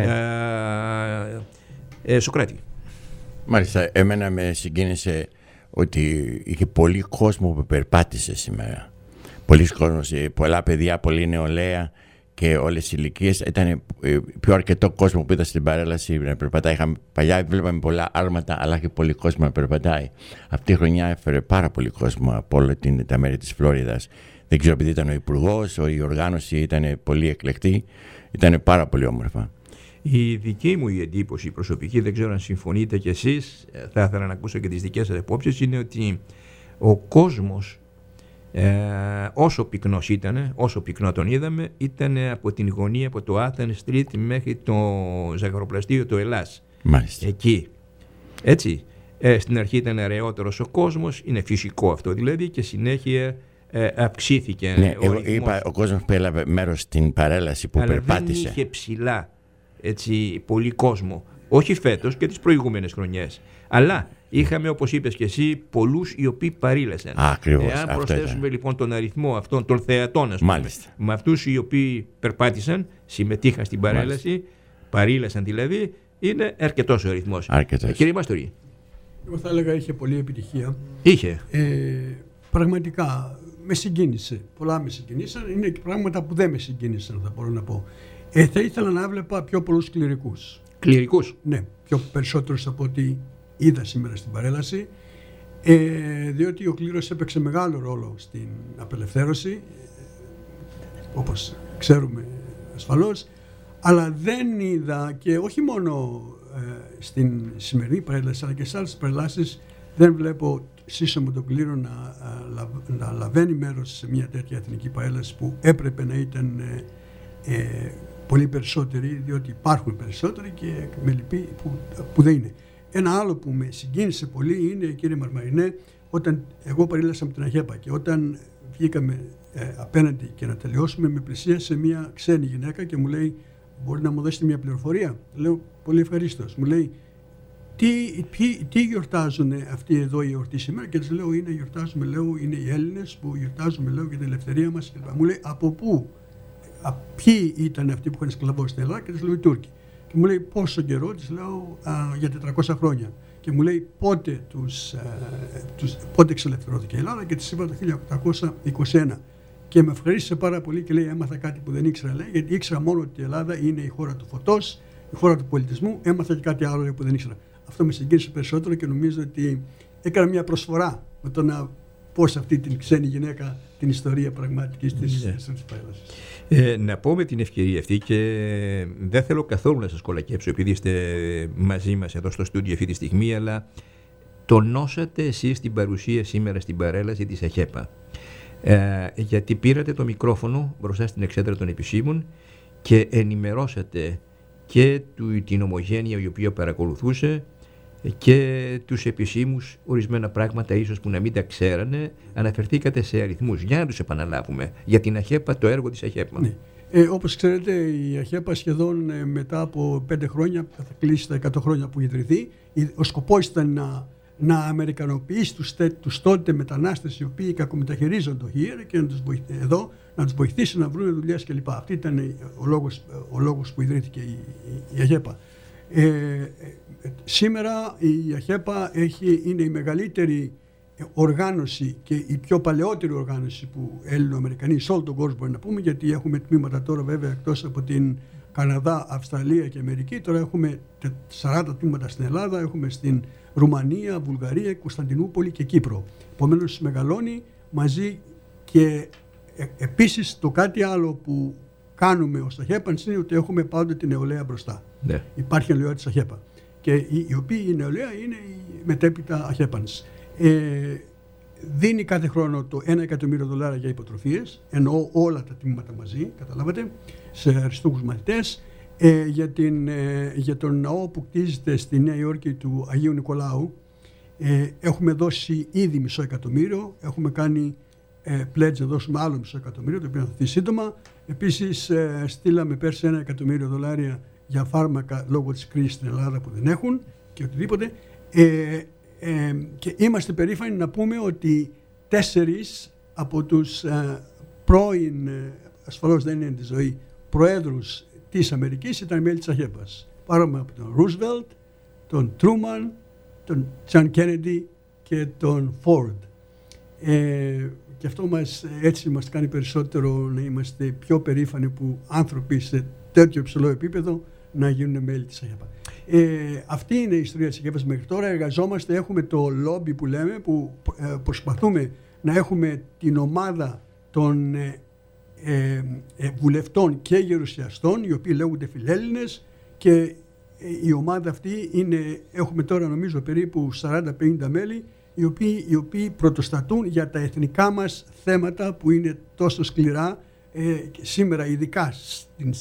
Speaker 1: Ε, ε, Σωκράτη.
Speaker 4: Μάλιστα, εμένα με συγκίνησε ότι είχε πολύ κόσμο που περπάτησε σήμερα. Πολλοί κόσμος, πολλά παιδιά, πολλή νεολαία και όλες οι ηλικίες. Ήταν πιο αρκετό κόσμο που είδα στην παρέλαση να περπατάει. Είχαμε, παλιά βλέπαμε πολλά άρματα, αλλά και πολύ κόσμο να περπατάει. Αυτή η χρονιά έφερε πάρα πολύ κόσμο από όλα την, τα μέρη της Φλόριδας. Δεν ξέρω, επειδή ήταν ο υπουργός, η οργάνωση ήταν πολύ εκλεκτή. Ήταν πάρα πολύ όμορφα.
Speaker 1: Η δική μου η εντύπωση προσωπική, δεν ξέρω αν συμφωνείτε κι εσείς, θα ήθελα να ακούσω και τις δικές σας απόψεις, είναι ότι ο κόσμος, ε, όσο πυκνός ήταν, όσο πυκνό τον είδαμε, ήταν από την γωνία από το Athens Street μέχρι το ζαχαροπλαστείο του Ελλάς.
Speaker 4: Μάλιστα.
Speaker 1: Εκεί. Έτσι. Ε, στην αρχή ήταν αραιότερος ο κόσμος, είναι φυσικό αυτό δηλαδή, και συνέχεια ε, αυξήθηκε.
Speaker 4: Ναι,
Speaker 1: ο
Speaker 4: εγώ
Speaker 1: ρυθμός.
Speaker 4: είπα, ο κόσμος που έλαβε μέρος στην παρέλαση που
Speaker 1: αλλά
Speaker 4: περπάτησε.
Speaker 1: δεν είχε ψηλά, έτσι, πολύ κόσμο. Όχι φέτος και τις προηγούμενες χρονιές. Αλλά είχαμε, όπως είπες και εσύ, πολλούς οι οποίοι παρήλασαν.
Speaker 4: Ακριβώς.
Speaker 1: Εάν
Speaker 4: αυτό
Speaker 1: προσθέσουμε
Speaker 4: ήταν.
Speaker 1: λοιπόν τον αριθμό αυτών των θεατών, ας πούμε,
Speaker 4: Μάλιστα.
Speaker 1: με αυτούς οι οποίοι περπάτησαν, συμμετείχαν στην παρέλαση, Μάλιστα. παρήλασαν δηλαδή, είναι αρκετός ο αριθμός.
Speaker 4: Αρκετός.
Speaker 1: Ε, κύριε Μαστορή.
Speaker 3: Εγώ θα έλεγα είχε πολλή επιτυχία.
Speaker 1: Είχε.
Speaker 3: Ε, πραγματικά με συγκίνησε. Πολλά με συγκίνησαν. Είναι και πράγματα που δεν με συγκίνησαν, θα μπορώ να πω. Ε, θα ήθελα να βλέπα πιο πολλούς κληρικούς.
Speaker 1: Κληρικούς.
Speaker 3: Ναι, πιο περισσότερους από ό,τι είδα σήμερα στην παρέλαση. Ε, διότι ο κλήρος έπαιξε μεγάλο ρόλο στην απελευθέρωση, όπως ξέρουμε ασφαλώς. Αλλά δεν είδα, και όχι μόνο ε, στην σημερινή παρέλαση, αλλά και σε άλλες παρελάσεις, δεν βλέπω σύσσωμο τον κλήρο να, να λαβαίνει μέρος σε μια τέτοια εθνική παρέλαση που έπρεπε να ήταν ε, ε, πολύ περισσότεροι, διότι υπάρχουν περισσότεροι και με λυπεί που, που δεν είναι. Ένα άλλο που με συγκίνησε πολύ είναι, κύριε Μαρμαρινέ, όταν εγώ παρήλασα με την Αγέπα και όταν βγήκαμε ε, απέναντι και να τελειώσουμε, με πλησίασε μια ξένη γυναίκα και μου λέει, μπορεί να μου δώσετε μια πληροφορία? Λέω, πολύ ευχαρίστως. Μου λέει, τι, τι, τι γιορτάζουν αυτοί εδώ η εορτή σήμερα? Και της λέω, είναι, γιορτάζουμε, λέω, είναι οι Έλληνες που γιορτάζουμε, λέω, για την ελευθερία μας. Μου λέει, από πού? Α, ποιοι ήταν αυτοί που είχαν σκλαβώσει στην Ελλάδα? Και της λέω, οι Τούρκοι. Και μου λέει, πόσο καιρό? Της λέω, α, για τετρακόσια χρόνια. Και μου λέει, πότε, τους, α, τους, πότε εξελευθερώθηκε η Ελλάδα? Και της είπα το χίλια οκτακόσια είκοσι ένα. Και με ευχαρίστησε πάρα πολύ και λέει: έμαθα κάτι που δεν ήξερα, λέει, γιατί ήξερα μόνο ότι η Ελλάδα είναι η χώρα του φωτός, η χώρα του πολιτισμού. Έμαθα και κάτι άλλο, λέει, που δεν ήξερα. Αυτό με συγκίνησε περισσότερο και νομίζω ότι έκανα μια προσφορά με το να πω σε αυτή την ξένη γυναίκα την ιστορία πραγματική της παρέλασης.
Speaker 1: Ε, να πω με την ευκαιρία αυτή, και δεν θέλω καθόλου να σας κολακέψω επειδή είστε μαζί μας εδώ στο στούντιο αυτή τη στιγμή, αλλά τονώσατε εσείς την παρουσία σήμερα στην παρέλαση της ΑΧΕΠΑ. Ε, γιατί πήρατε το μικρόφωνο μπροστά στην εξέδρα των επισήμων και ενημερώσατε και του, την ομογένεια η οποία παρακολουθούσε και τους επισήμους ορισμένα πράγματα ίσως που να μην τα ξέρανε. Αναφερθήκατε σε αριθμούς. Για να τους επαναλάβουμε για την ΑΧΕΠΑ, το έργο της ΑΧΕΠΑ.
Speaker 3: Ναι. Ε, όπως ξέρετε, η ΑΧΕΠΑ σχεδόν ε, μετά από πέντε χρόνια, θα κλείσει τα εκατό χρόνια που ιδρυθεί, ο σκοπός ήταν να, να αμερικανοποιήσει τους, τους τότε μετανάστες οι οποίοι κακομεταχειρίζονται here και να τους βοηθήσει, εδώ, να τους βοηθήσει να βρουν δουλειές κλπ. Αυτή ήταν ο λόγος, ο λόγος που ιδρύθηκε η, η, η ΑΧΕΠΑ. Ε, ε, σήμερα η ΑΧΕΠΑ έχει, είναι η μεγαλύτερη οργάνωση και η πιο παλαιότερη οργάνωση που Έλληνο-Αμερικανοί σε όλο τον κόσμο μπορεί να πούμε, γιατί έχουμε τμήματα τώρα βέβαια εκτός από την Καναδά, Αυστραλία και Αμερική. Τώρα έχουμε σαράντα τμήματα στην Ελλάδα, έχουμε στην Ρουμανία, Βουλγαρία, Κωνσταντινούπολη και Κύπρο. Επομένως μεγαλώνει μαζί. Και ε, επίσης το κάτι άλλο που κάνουμε ως ΑΧΕΠΑ είναι ότι έχουμε πάντοτε την νεολαία μπροστά. Ναι. Υπάρχει η νεολαία της ΑΧΕΠΑ και η, η οποία η νεολαία είναι η μετέπειτα ΑΧΕΠΑΝς. Ε, δίνει κάθε χρόνο το ένα εκατομμύριο δολάρια για υποτροφίες, εννοώ όλα τα τμήματα μαζί, καταλάβατε, σε αριστούχους μαθητές, ε, για, την, ε, για τον ναό που κτίζεται στη Νέα Υόρκη του Αγίου Νικολάου. Ε, έχουμε δώσει ήδη μισό εκατομμύριο, έχουμε κάνει ε, pledge να δώσουμε άλλο μισό εκατομμύριο, το οποίο θα έρθει σύντομα. Επίσης ε, στείλαμε πέρσι ένα εκατομμύριο δολάρια για φάρμακα λόγω της κρίσης στην Ελλάδα που δεν έχουν και οτιδήποτε. Ε, Ε, και είμαστε περήφανοι να πούμε ότι τέσσερις από τους ε, πρώην, ε, ασφαλώς δεν είναι τη ζωή, προέδρους της Αμερικής ήταν μέλη της ΑΧΕΠΑς. Πάραμε από τον Ρούσβελτ, τον Τρούμαν, τον Τζαν Κέννεντι και τον Φόρντ. Ε, και αυτό μας, έτσι μας κάνει περισσότερο να είμαστε πιο περήφανοι που άνθρωποι σε τέτοιο υψηλό επίπεδο να γίνουν μέλη της ΑΧΕΠΑ. Ε, αυτή είναι η ιστορία της ΑΧΕΠΑς μέχρι τώρα. Εργαζόμαστε, έχουμε το λόμπι που λέμε, που ε, προσπαθούμε να έχουμε την ομάδα των ε, ε, ε, βουλευτών και γερουσιαστών, οι οποίοι λέγονται φιλέλληνες, και ε, η ομάδα αυτή είναι, έχουμε τώρα νομίζω περίπου σαράντα πενήντα μέλη, οι οποίοι, οι οποίοι πρωτοστατούν για τα εθνικά μας θέματα που είναι τόσο σκληρά ε, σήμερα, ειδικά στην,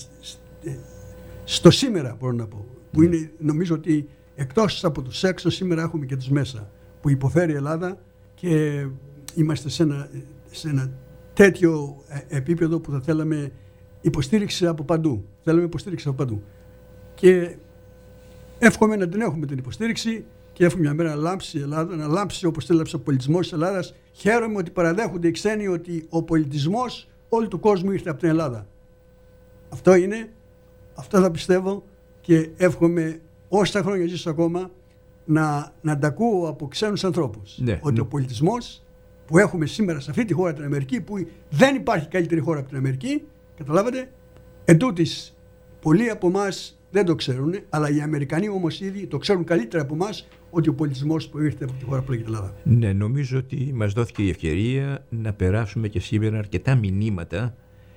Speaker 3: στο σήμερα μπορώ να πω, που είναι, νομίζω ότι εκτός από τους έξω σήμερα έχουμε και τους μέσα που υποφέρει η Ελλάδα και είμαστε σε ένα, σε ένα τέτοιο επίπεδο που θα θέλαμε υποστήριξη από παντού. Θέλουμε υποστήριξη από παντού. Και εύχομαι να την έχουμε την υποστήριξη και εύχομαι μια μέρα να λάμψει η Ελλάδα, να λάμψει όπως τέλαψε ο πολιτισμός της Ελλάδας. Χαίρομαι ότι παραδέχονται οι ξένοι ότι ο πολιτισμός όλου του κόσμου ήρθε από την Ελλάδα. Αυτό είναι, αυτό θα πιστεύω. Και εύχομαι όσα χρόνια ζήσω ακόμα να, να τα ακούω από ξένους ανθρώπους. Ναι, ότι ναι. Ο πολιτισμός που έχουμε σήμερα σε αυτή τη χώρα την Αμερική, που δεν υπάρχει καλύτερη χώρα από την Αμερική, καταλάβατε, εντούτοις πολλοί από εμάς δεν το ξέρουν, αλλά οι Αμερικανοί όμως ήδη το ξέρουν καλύτερα από εμάς ότι ο πολιτισμός που ήρθε από τη χώρα που λέγεται Ελλάδα.
Speaker 1: Ναι, νομίζω ότι μας δόθηκε η ευκαιρία να περάσουμε και σήμερα αρκετά μηνύματα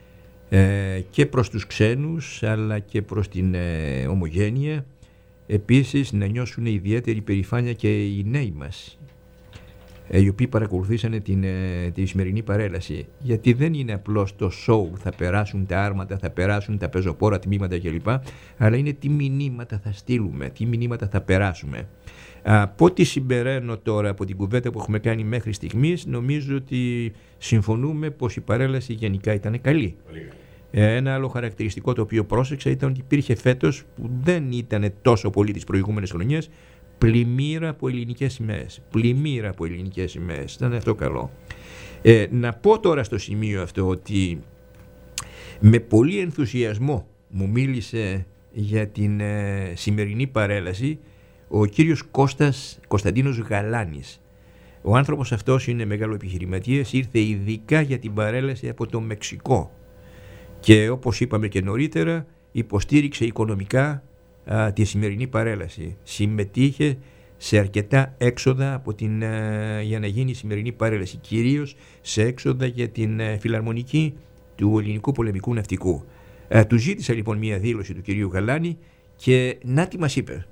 Speaker 1: και προς τους ξένους αλλά και προς την ε, ομογένεια. Επίσης να νιώσουν ιδιαίτερη περηφάνεια και οι νέοι μας, ε, οι οποίοι παρακολουθήσανε την, ε, τη σημερινή παρέλαση, γιατί δεν είναι απλώς το show, θα περάσουν τα άρματα, θα περάσουν τα πεζοπόρα τμήματα κλπ, αλλά είναι τι μηνύματα θα στείλουμε, τι μηνύματα θα περάσουμε. Από ό,τι συμπεραίνω τώρα από την κουβέντα που έχουμε κάνει μέχρι στιγμής, νομίζω ότι συμφωνούμε πως η παρέλαση γενικά ήταν καλή. Ένα άλλο χαρακτηριστικό το οποίο πρόσεξα ήταν ότι υπήρχε φέτος, που δεν ήταν τόσο πολύ τις προηγούμενες χρονιές, πλημμύρα από ελληνικές σημαίες. Πλημμύρα από ελληνικές σημαίες. Ήταν αυτό καλό. Ε, να πω τώρα στο σημείο αυτό ότι με πολύ ενθουσιασμό μου μίλησε για την ε, σημερινή παρέλαση ο κύριος Κώστας Κωνσταντίνος Γαλάνης, Ο άνθρωπος αυτός είναι μεγάλο επιχειρηματίας, ήρθε ειδικά για την παρέλαση από το Μεξικό και όπως είπαμε και νωρίτερα υποστήριξε οικονομικά α, τη σημερινή παρέλαση. Συμμετείχε σε αρκετά έξοδα από την, α, για να γίνει η σημερινή παρέλαση, κυρίως σε έξοδα για την α, φιλαρμονική του ελληνικού πολεμικού ναυτικού. Α, του ζήτησα λοιπόν μια δήλωση του κυρίου Γαλάνη και να τι μας είπε.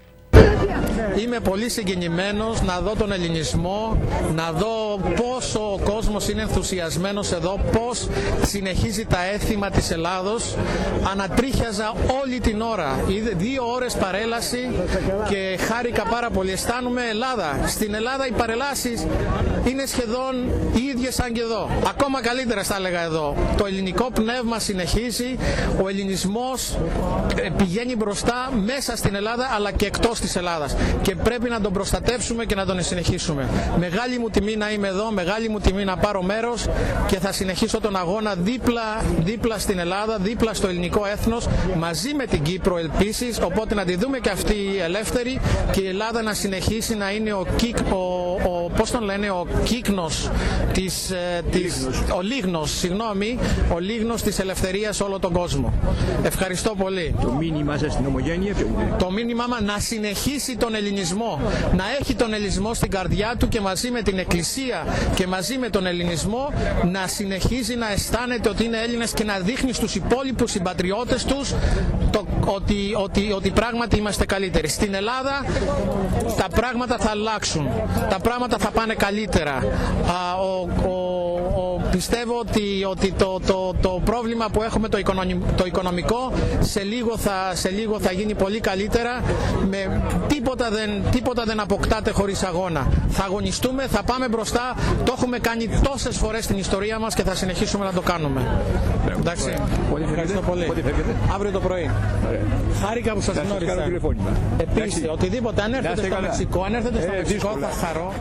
Speaker 6: Είμαι πολύ συγκινημένος να δω τον ελληνισμό, να δω πόσο ο κόσμος είναι ενθουσιασμένος εδώ, πώς συνεχίζει τα έθιμα της Ελλάδος. Ανατρίχιαζα όλη την ώρα, είδε δύο ώρες παρέλαση και χάρηκα πάρα πολύ. Αισθάνομαι Ελλάδα. Στην Ελλάδα οι παρελάσεις είναι σχεδόν οι ίδιες σαν και εδώ. Ακόμα καλύτερα θα έλεγα εδώ. Το ελληνικό πνεύμα συνεχίζει, ο ελληνισμός πηγαίνει μπροστά μέσα στην Ελλάδα αλλά και εκτός της Ελλάδας. Και πρέπει να τον προστατεύσουμε και να τον συνεχίσουμε. Μεγάλη μου τιμή να είμαι εδώ, μεγάλη μου τιμή να πάρω μέρος και θα συνεχίσω τον αγώνα δίπλα, δίπλα στην Ελλάδα, δίπλα στο ελληνικό έθνος, μαζί με την Κύπρο επίσης, οπότε να τη δούμε και αυτή ελεύθερη και η Ελλάδα να συνεχίσει να είναι ο, κύκ, ο, ο, πώς τον λένε, ο κύκνος της, της, ο λίγνος, συγγνώμη, ο λίγνος της ελευθερίας σε όλο τον κόσμο. Ευχαριστώ πολύ.
Speaker 1: Το μήνυμά σας στην Ομογένεια ποιο είναι?
Speaker 6: Το μήνυμά μας να συνεχίσει τον ελληνισμό, να έχει τον ελληνισμό στην καρδιά του και μαζί με την Εκκλησία και μαζί με τον ελληνισμό να συνεχίζει να αισθάνεται ότι είναι Έλληνες και να δείχνει στους υπόλοιπους συμπατριώτες τους το, ότι, ότι, ότι πράγματι είμαστε καλύτεροι. Στην Ελλάδα τα πράγματα θα αλλάξουν, τα πράγματα θα πάνε καλύτερα. Α, ο, ο, ο, πιστεύω ότι, ότι το, το, το πρόβλημα που έχουμε το, οικονομικό, το οικονομικό σε λίγο, θα, σε λίγο θα γίνει πολύ καλύτερα. Με, τίποτα, δεν, τίποτα δεν αποκτάται χωρίς αγώνα. Θα αγωνιστούμε, θα πάμε μπροστά. Το έχουμε κάνει τόσες φορές στην ιστορία μας και θα συνεχίσουμε να το κάνουμε. Εντάξει. Ευχαριστώ πολύ. Αύριο το πρωί. Χάρηκα που σας γνώρισα. Επίσης, οτιδήποτε, αν έρθετε στο Μεξικό, αν έρθετε στο Μεξικό θα χαρώ.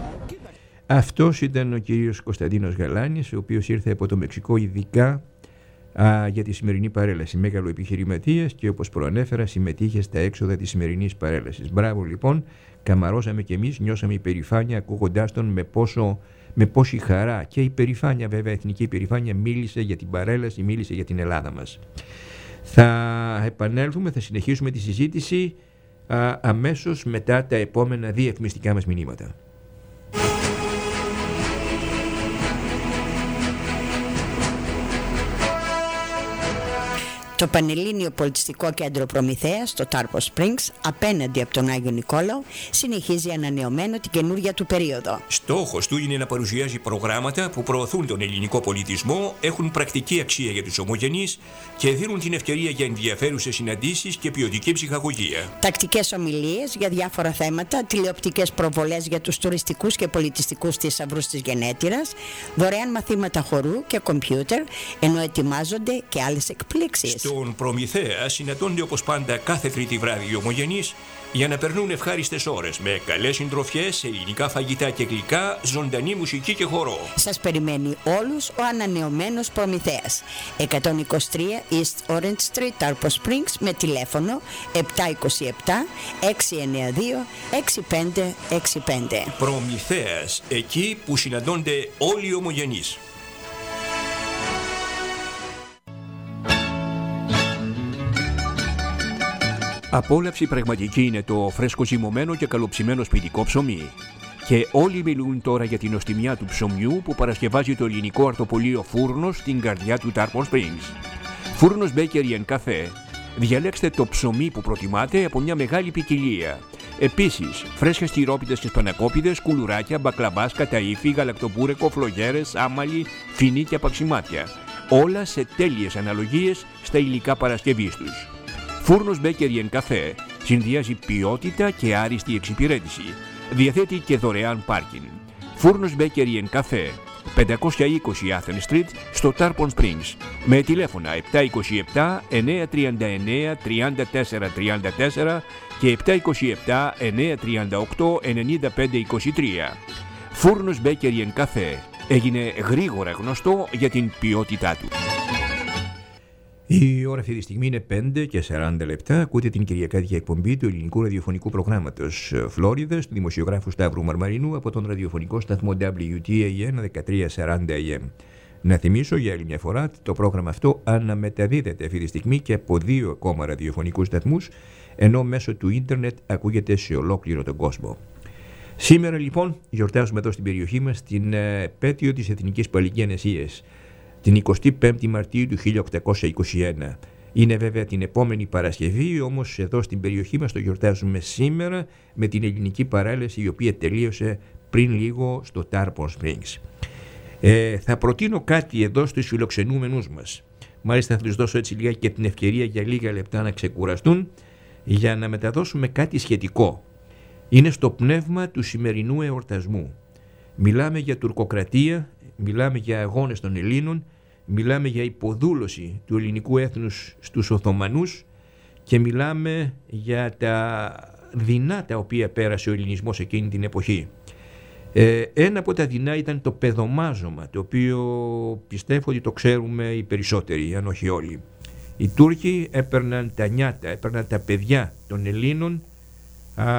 Speaker 1: Αυτός ήταν ο κύριος Κωνσταντίνος Γαλάνης, ο οποίος ήρθε από το Μεξικό ειδικά α, για τη σημερινή παρέλαση. Μέγαλο επιχειρηματίας και όπως προανέφερα συμμετείχε στα έξοδα της σημερινής παρέλασης. Μπράβο λοιπόν, καμαρώσαμε κι εμείς, νιώσαμε υπερηφάνεια ακούγοντάς τον με, πόσο, με πόση χαρά και υπερηφάνεια, βέβαια εθνική υπερηφάνεια, μίλησε για την παρέλαση, μίλησε για την Ελλάδα μας. Θα επανέλθουμε, θα συνεχίσουμε τη συζήτηση α, αμέσως μετά τα επόμενα διαφημιστικά μας μηνύματα.
Speaker 7: Το Πανελλήνιο Πολιτιστικό Κέντρο Προμηθέας, το Tarpon Springs, απέναντι από τον Άγιο Νικόλαο, συνεχίζει ανανεωμένο την καινούργια του περίοδο.
Speaker 1: Στόχος του είναι να παρουσιάζει προγράμματα που προωθούν τον ελληνικό πολιτισμό, έχουν πρακτική αξία για τους ομογενείς και δίνουν την ευκαιρία για ενδιαφέρουσες συναντήσεις και ποιοτική ψυχαγωγία.
Speaker 7: Τακτικές ομιλίες για διάφορα θέματα, τηλεοπτικές προβολές για τους τουριστικούς και πολιτιστικούς θησαυρούς της γενέτειρας, δωρεάν μαθήματα χορού και κομπιούτερ, ενώ ετοιμάζονται και άλλες εκπλήξεις.
Speaker 1: Στον Προμηθέα συναντώνται όπως πάντα κάθε Τρίτη βράδυ οι ομογενείς για να περνούν ευχάριστες ώρες με καλές συντροφιές, ελληνικά φαγητά και γλυκά, ζωντανή μουσική και χορό.
Speaker 7: Σας περιμένει όλους ο ανανεωμένος Προμηθέας. εκατόν είκοσι τρία East Orange Street, Tarpon Springs, με τηλέφωνο επτά δύο επτά έξι εννιά δύο έξι πέντε έξι πέντε.
Speaker 1: Προμηθέας, εκεί που συναντώνται όλοι οι ομογενείς. Απόλαυση πραγματική είναι το φρέσκο ζυμωμένο και καλοψημένο σπιτικό ψωμί. Και όλοι μιλούν τώρα για την νοστιμιά του ψωμιού που παρασκευάζει το ελληνικό αρτοπολείο Φούρνος στην καρδιά του Tarpon Springs. Φούρνος Bakery and Cafe. Διαλέξτε το ψωμί που προτιμάτε από μια μεγάλη ποικιλία. Επίσης, φρέσκες τυρόπιτες και σπανακόπιδες, κουλουράκια, μπακλαβάς, καταΐφι, γαλακτοπούρεκο, φλογέρες, άμαλι, φινί και απαξιμάτια. Όλα σε τέλειες αναλογίες στα υλικά παρασκευής τους. Φούρνος Bakery and Cafe συνδυάζει ποιότητα και άριστη εξυπηρέτηση. Διαθέτει και δωρεάν πάρκινγκ. Φούρνος Bakery and Cafe, πεντακόσια είκοσι Athens Street, στο Tarpon Springs. Με τηλέφωνα επτά δύο επτά εννιά τρία εννιά τρία τέσσερα τρία τέσσερα και επτά δύο επτά εννιά τρία οκτώ εννιά πέντε είκοσι τρία. Φούρνος Bakery and Cafe έγινε γρήγορα γνωστό για την ποιότητά του. Η ώρα αυτή τη στιγμή είναι πέντε και σαράντα λεπτά. Ακούτε την κυριακάτικη εκπομπή του ελληνικού ραδιοφωνικού προγράμματος Φλόριδας του δημοσιογράφου Σταύρου Μαρμαρινού από τον ραδιοφωνικό σταθμό ντάμπλιου τι έι εν δεκατρία σαράντα έι εμ. Να θυμίσω για άλλη μια φορά ότι το πρόγραμμα αυτό αναμεταδίδεται αυτή τη στιγμή και από δύο ακόμα ραδιοφωνικούς σταθμούς, ενώ μέσω του ίντερνετ ακούγεται σε ολόκληρο τον κόσμο. Σήμερα λοιπόν γιορτάζουμε εδώ στην περιοχή μας την επέτειο της Εθνικής Παλιγενεσίας, την εικοστή πέμπτη Μαρτίου του χίλια οκτακόσια είκοσι ένα. Είναι βέβαια την επόμενη Παρασκευή, όμως εδώ στην περιοχή μας το γιορτάζουμε σήμερα με την ελληνική παρέλαση η οποία τελείωσε πριν λίγο στο Tarpon Springs. Ε, θα προτείνω κάτι εδώ στους φιλοξενούμενους μας. Μάλιστα θα τους δώσω έτσι λίγα και την ευκαιρία για λίγα λεπτά να ξεκουραστούν για να μεταδώσουμε κάτι σχετικό. Είναι στο πνεύμα του σημερινού εορτασμού. Μιλάμε για τουρκοκρατία, μιλάμε για αγώνες των Ελλήνων, μιλάμε για υποδούλωση του ελληνικού έθνους στους Οθωμανούς και μιλάμε για τα δεινά τα οποία πέρασε ο ελληνισμός εκείνη την εποχή. Ε, ένα από τα δεινά ήταν το παιδομάζωμα, το οποίο πιστεύω ότι το ξέρουμε οι περισσότεροι, αν όχι όλοι. Οι Τούρκοι έπαιρναν τα νιάτα, έπαιρναν τα παιδιά των Ελλήνων, α,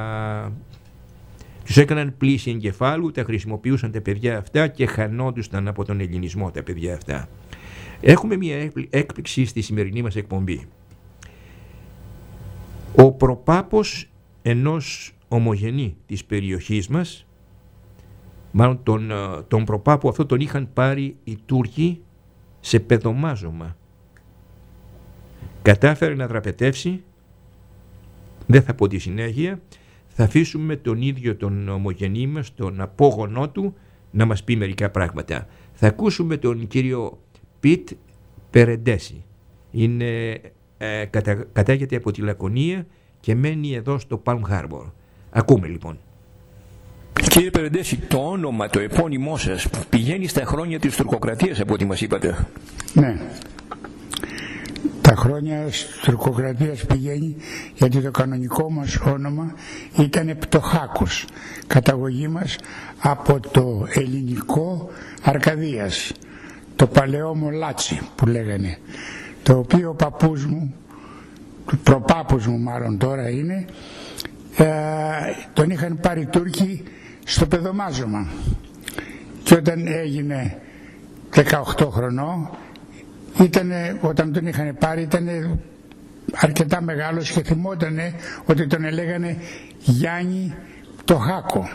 Speaker 1: τους έκαναν πλήση εγκεφάλου, τα χρησιμοποιούσαν τα παιδιά αυτά και χανόντουσαν από τον ελληνισμό τα παιδιά αυτά. Έχουμε μια έκπληξη στη σημερινή μας εκπομπή. Ο προπάπος ενός ομογενή της περιοχής μας, μάλλον τον, τον προπάπο αυτό τον είχαν πάρει οι Τούρκοι σε παιδομάζωμα. Κατάφερε να δραπετεύσει, δεν θα πω τη συνέχεια, θα αφήσουμε τον ίδιο τον ομογενή μας, τον απόγονό του, να μας πει μερικά πράγματα. Θα ακούσουμε τον κύριο Πιτ Περεντέση. Είναι, ε, κατα, κατάγεται από τη Λακωνία και μένει εδώ στο Palm Harbor. Ακούμε λοιπόν.
Speaker 8: Κύριε Περεντέση, το όνομα, το επώνυμό σας πηγαίνει στα χρόνια της τουρκοκρατίας από ό,τι μας είπατε.
Speaker 9: Ναι. Τα χρόνια της τουρκοκρατίας πηγαίνει γιατί το κανονικό μας όνομα ήταν Πτωχάκος. Καταγωγή μας από το ελληνικό Αρκαδίας, το παλαιό Μολάτσι που λέγανε, το οποίο ο παππούς μου, ο προπάπους μου μάλλον τώρα είναι, ε, τον είχαν πάρει οι Τούρκοι στο παιδομάζωμα και όταν έγινε δεκαοκτώ χρονών, ήτανε, όταν τον είχαν πάρει ήταν αρκετά μεγάλος και θυμότανε ότι τον έλεγανε Γιάννη Πτωχάκο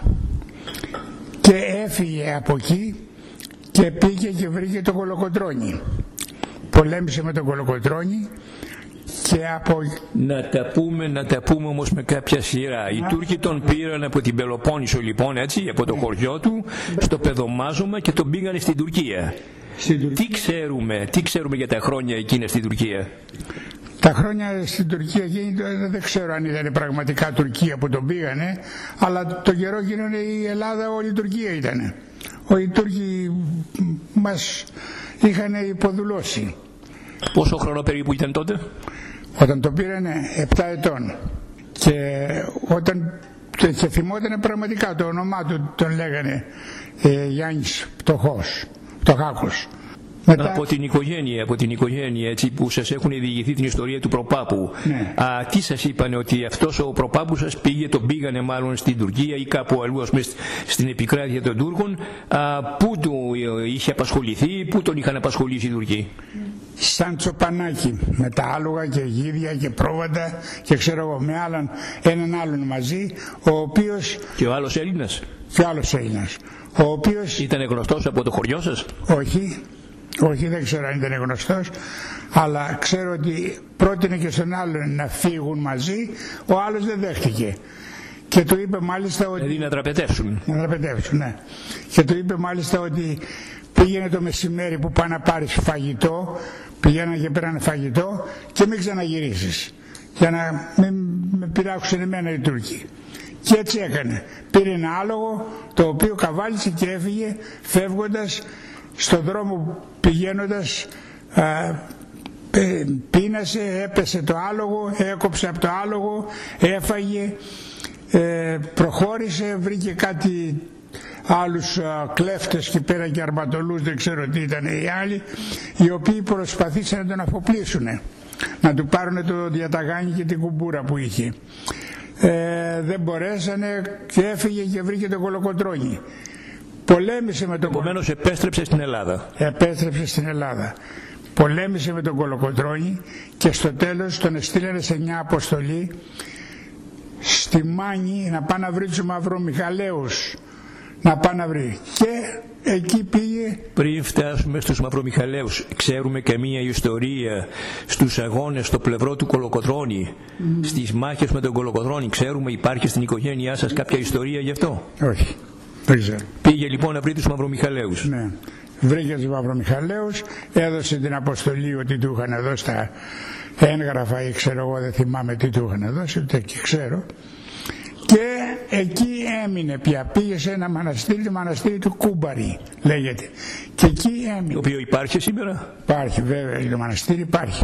Speaker 9: και έφυγε από εκεί και πήγε και βρήκε το Κολοκοτρώνη, πολέμησε με τον Κολοκοτρώνη και από...
Speaker 8: Να τα πούμε, να τα πούμε όμως με κάποια σειρά. Οι Τούρκοι τον πήραν από την Πελοπόννησο λοιπόν, έτσι, από το χωριό του στο παιδομάζωμα και τον πήγανε στην Τουρκία. Τι ξέρουμε, τι ξέρουμε για τα χρόνια εκείνα στην Τουρκία?
Speaker 9: Τα χρόνια στην Τουρκία εκείνη δεν ξέρω αν ήταν πραγματικά Τουρκία που τον πήγανε, αλλά το καιρό γίνανε η Ελλάδα όλη η Τουρκία ήτανε. Οι Τούρκοι μας είχαν υποδουλώσει.
Speaker 8: Πόσο χρόνο περίπου ήταν τότε?
Speaker 9: Όταν το πήρανε επτά ετών και όταν και θυμότανε πραγματικά το όνομά του, τον λέγανε ε, Γιάννης Πτωχός, Πτωχάκος.
Speaker 8: Μετά... Από την οικογένεια, από την οικογένεια έτσι, που σας έχουν διηγηθεί την ιστορία του προπάπου.
Speaker 9: Ναι.
Speaker 8: Α, τι σας είπανε, ότι αυτός ο προπάπου σας πήγε, τον πήγανε μάλλον στην Τουρκία ή κάπου αλλού, ας πούμε, στην επικράτεια των Τούρκων. Α, πού του είχε απασχοληθεί, πού τον είχαν απασχολήσει οι Τουρκοί?
Speaker 9: Σαν τσοπανάκι, με τα άλογα και γίδια και πρόβατα και ξέρω εγώ, με άλλον, έναν άλλον μαζί, ο οποίος...
Speaker 8: Και ο άλλος Έλληνας?
Speaker 9: Και ο άλλος Έλληνας. Ο οποίος...
Speaker 8: Ήταν γνωστός από το χωριό σας?
Speaker 9: Όχι. Όχι, δεν ξέρω αν ήταν γνωστός, αλλά ξέρω ότι πρότεινε και στον άλλον να φύγουν μαζί, ο άλλος δεν δέχτηκε. Και του είπε μάλιστα ότι...
Speaker 8: Δηλαδή να τραπετεύσουν.
Speaker 9: Να τραπετεύσουν, ναι. Και του είπε μάλιστα ότι πήγαινε το μεσημέρι που πάει να πάρεις φαγητό, πηγαίνανε και πήρανε φαγητό και μην ξαναγυρίσεις, για να μην με πειράξουν εμένα οι Τούρκοι. Και έτσι έκανε. Πήρε ένα άλογο, το οποίο καβάλισε και έφυγε, φεύγοντας στον δρόμο πηγαίνοντας, α, πείνασε, έπεσε το άλογο, έκοψε από το άλογο, έφαγε, ε, προχώρησε, βρήκε κάτι άλλους α, κλέφτες και πέρα και αρματολούς, δεν ξέρω τι ήταν οι άλλοι, οι οποίοι προσπαθήσαν να τον αφοπλίσουν, να του πάρουν το διαταγάνι και την κουμπούρα που είχε. Ε, δεν μπορέσανε και έφυγε και βρήκε το Κολοκοτρώνη. Πολέμησε με τον
Speaker 8: Επομένως επέστρεψε στην Ελλάδα.
Speaker 9: Επέστρεψε στην Ελλάδα. Πολέμησε με τον Κολοκοτρώνη και στο τέλος τον στείλανε σε μια αποστολή στη Μάνη να πάει να βρει τους Μαυρομιχαλαίους. Να πάει να βρει. Και εκεί πήγε.
Speaker 8: Πριν φτάσουμε στους Μαυρομιχαλαίους, ξέρουμε και μία ιστορία στους αγώνες στο πλευρό του Κολοκοτρώνη, mm. στις μάχες με τον Κολοκοτρώνη. Ξέρουμε, υπάρχει στην οικογένειά σας κάποια ιστορία γι' αυτό?
Speaker 9: Όχι, δεν ξέρω.
Speaker 8: Πήγε λοιπόν να βρει τους Μαυρομιχαλαίους.
Speaker 9: Ναι. Βρήκε τους Μαυρομιχαλαίους, έδωσε την αποστολή ότι του είχαν δώσει τα έγγραφα ή ξέρω εγώ, δεν θυμάμαι τι του είχαν δώσει, ούτε και ξέρω. Και εκεί έμεινε πια, πήγε σε ένα μοναστήρι, το μοναστήρι του Κούμπαρη λέγεται. Και εκεί έμεινε.
Speaker 8: Το οποίο υπάρχει σήμερα.
Speaker 9: Υπάρχει βέβαια, το μοναστήρι υπάρχει.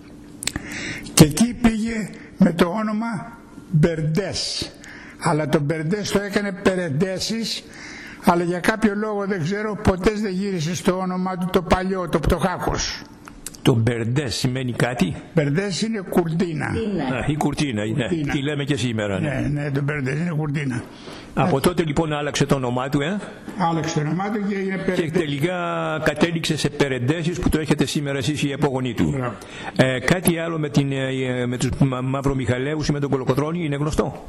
Speaker 9: Και εκεί πήγε με το όνομα Μπερντές. Αλλά το Μπερντές το έκανε Περεντέσεις, αλλά για κάποιο λόγο δεν ξέρω, ποτέ δεν γύρισε στο όνομα του το παλιό, το Πτωχάκος.
Speaker 8: Το Μπερντές σημαίνει κάτι?
Speaker 9: Μπερντές είναι κουρτίνα.
Speaker 8: Α, η κουρτίνα, κουρτίνα. Ναι, τι λέμε και σήμερα. Ναι,
Speaker 9: ναι, ναι, το Μπερντές είναι κουρτίνα.
Speaker 8: Από τότε λοιπόν άλλαξε το όνομά του, ε?
Speaker 9: Άλλαξε το όνομά του και έγινε Περεντές.
Speaker 8: Και τελικά κατέληξε σε Περεντέσεις που το έχετε σήμερα εσείς οι απόγονοί του. Ε, κάτι άλλο με, την, με τους Μαυρομιχαλαίους ή με τον Κολοκοτρώνη είναι γνωστό?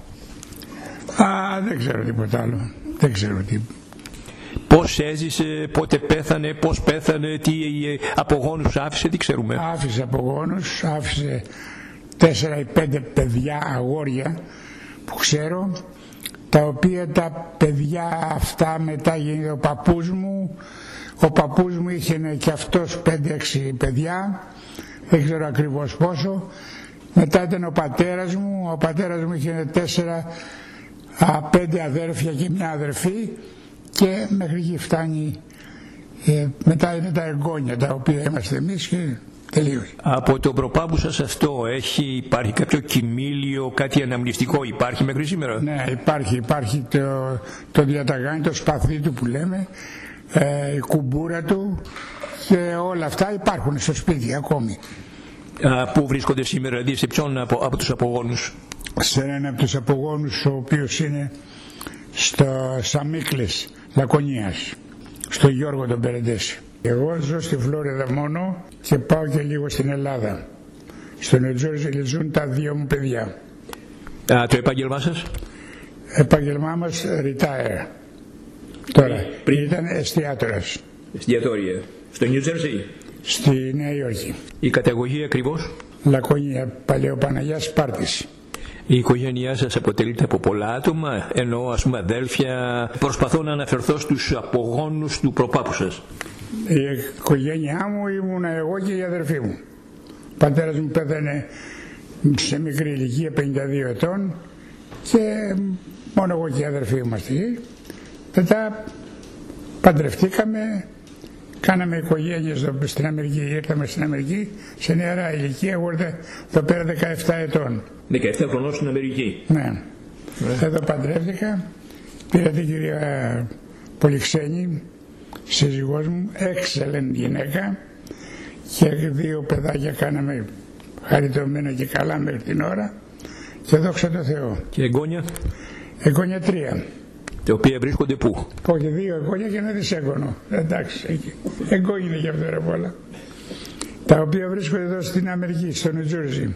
Speaker 9: Α, δεν ξέρω τίποτα άλλο. Δεν ξέρω τι.
Speaker 8: Πώς έζησε, πότε πέθανε, πώς πέθανε, τι απογόνους άφησε, τι ξέρουμε?
Speaker 9: Άφησε απογόνους, άφησε τέσσερα ή πέντε παιδιά, αγόρια που ξέρω, τα οποία τα παιδιά αυτά μετά γίνεται ο παππούς μου. Ο παππούς μου είχε και αυτός πέντε έξι παιδιά, δεν ξέρω ακριβώς πόσο. Μετά ήταν ο πατέρας μου, ο πατέρας μου είχε τέσσερα πέντε αδέρφια και μια αδερφή. Και μέχρι εκεί φτάνει. Ε, μετά είναι τα εγγόνια τα οποία είμαστε εμείς και τελείωσε.
Speaker 8: Από τον προπάπου σας αυτό έχει, υπάρχει κάποιο κοιμήλιο, κάτι αναμνηστικό υπάρχει μέχρι σήμερα?
Speaker 9: Ναι, υπάρχει, υπάρχει το, το διαταγάνι, το σπαθί του που λέμε, ε, η κουμπούρα του και όλα αυτά υπάρχουν στο σπίτι ακόμη.
Speaker 8: Α, πού βρίσκονται σήμερα, δηλαδή σε ποιον από, από τους απογόνους?
Speaker 9: Σε έναν από τους απογόνους, ο οποίος είναι στο Σαμίκλες Λακωνίας, στο Γιώργο τον Περεντέση. Εγώ ζω στη Φλόριδα μόνο και πάω και λίγο στην Ελλάδα. Στο Νεο Τζέρζι ζουν τα δύο μου παιδιά.
Speaker 8: Α, το επάγγελμά σας?
Speaker 9: Επάγγελμά μας retire. Τώρα, πριν ήταν εστιατόρας.
Speaker 8: Εστιατόρια. Στο Νεο Τζέρζι?
Speaker 9: Στη Νέα Υόρκη.
Speaker 8: Η καταγωγή ακριβώς?
Speaker 9: Λακωνία, Παλαιοπαναγιάς Σπάρτης.
Speaker 8: Η οικογένειά σας αποτελείται από πολλά άτομα, εννοώ ας πούμε αδέλφια. Προσπαθώ να αναφερθώ στους απογόνους του προπάπου σας.
Speaker 9: Η οικογένειά μου ήμουν εγώ και η αδερφή μου. Ο πατέρας μου πέθανε σε μικρή ηλικία, πενήντα δύο ετών, και μόνο εγώ και η αδερφή μου είμαστε εκεί. Μετά παντρευτήκαμε, κάναμε οικογένειες στην Αμερική, ήρθαμε στην Αμερική σε νεαρά ηλικία, εγώ ήρθα εδώ πέρα δεκαεπτά ετών.
Speaker 8: δεκαεπτά χρονών στην Αμερική.
Speaker 9: Ναι. Yeah. Εδώ παντρεύτηκα, πήρα την κυρία Πολυξένη, σύζυγός μου, excellent γυναίκα, και δύο παιδάκια κάναμε χαριτωμένα και καλά μέχρι την ώρα, και δόξα τω Θεώ.
Speaker 8: Και εγγόνια?
Speaker 9: Εγγόνια τρία.
Speaker 8: Τα οποία βρίσκονται πού?
Speaker 9: Όχι, δύο εγγόνια και ένα δισέγγωνο. Εντάξει, εκεί. Εγγόνια είναι και αυτό ρε πολλά. Τα οποία βρίσκονται εδώ στην Αμερική, στο Νεο Τζέρζι.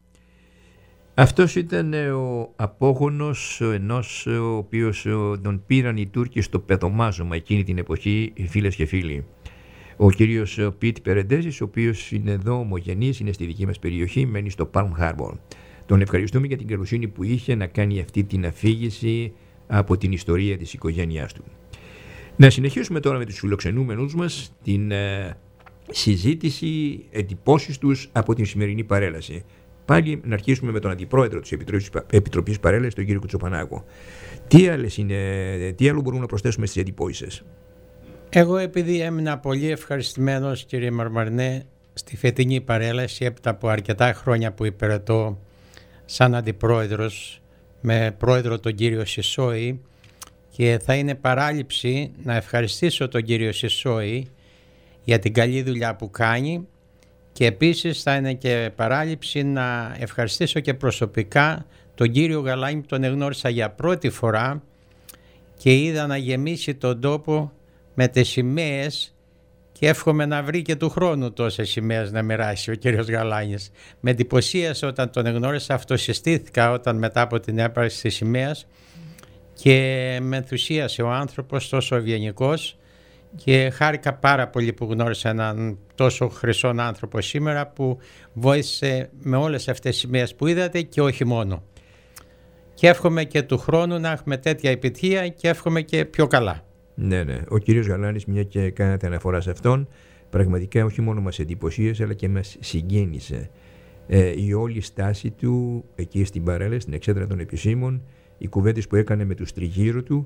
Speaker 1: Αυτός ήταν ο απόγονος ενός ο οποίος τον πήραν οι Τούρκοι στο πεδομάζωμα εκείνη την εποχή, φίλες και φίλοι. Ο κύριος Πιτ Περεντέζης, ο οποίος είναι εδώ ομογενής, είναι στη δική μας περιοχή, μένει στο Palm Harbor. Τον ευχαριστούμε για την καλοσύνη που είχε να κάνει αυτή την αφήγηση από την ιστορία της οικογένειάς του. Να συνεχίσουμε τώρα με τους φιλοξενούμενους μας την ε, συζήτηση, εντυπώσεις τους από την σημερινή παρέλαση. Πάλι να αρχίσουμε με τον Αντιπρόεδρο της Επιτροπής, Επιτροπής Παρέλασης, τον κύριο Κουτσοπανάκο. Τι, άλλες είναι, τι άλλο μπορούμε να προσθέσουμε στις εντυπώσεις σας?
Speaker 2: Εγώ, επειδή έμεινα πολύ ευχαριστημένος, κύριε Μαρμαρνέ, στη φετινή παρέλαση, έπειτα από αρκετά χρόνια που υπηρετώ σαν Αντιπρόεδρος με πρόεδρο τον κύριο Σισόη, και θα είναι παράληψη να ευχαριστήσω τον κύριο Σισόη για την καλή δουλειά που κάνει, και επίσης θα είναι και παράληψη να ευχαριστήσω και προσωπικά τον κύριο Γαλάνη που τον εγνώρισα για πρώτη φορά και είδα να γεμίσει τον τόπο με τις σημαίες, και εύχομαι να βρει και του χρόνου τόσες σημαίες να μοιράσει ο κύριος Γαλάνης. Με εντυπωσίασε όταν τον εγνώρισα, αυτοσυστήθηκα όταν μετά από την έπαρξη της σημαίας, και με ενθουσίασε ο άνθρωπος, τόσο ευγενικός, και χάρηκα πάρα πολύ που γνώρισα έναν τόσο χρυσόν άνθρωπο σήμερα που βοήθησε με όλες αυτές τις σημαίες που είδατε και όχι μόνο. Και εύχομαι και του χρόνου να έχουμε τέτοια επιτυχία και εύχομαι και πιο καλά.
Speaker 1: Ναι, ναι. Ο κύριος Γαλάνης, μια και κάνατε αναφορά σε αυτόν, πραγματικά όχι μόνο μας εντυπωσίασε αλλά και μας συγκίνησε. Ε, η όλη στάση του εκεί στην παρέλαση, στην εξέδρα των επισήμων, οι κουβέντες που έκανε με τους τριγύρω του,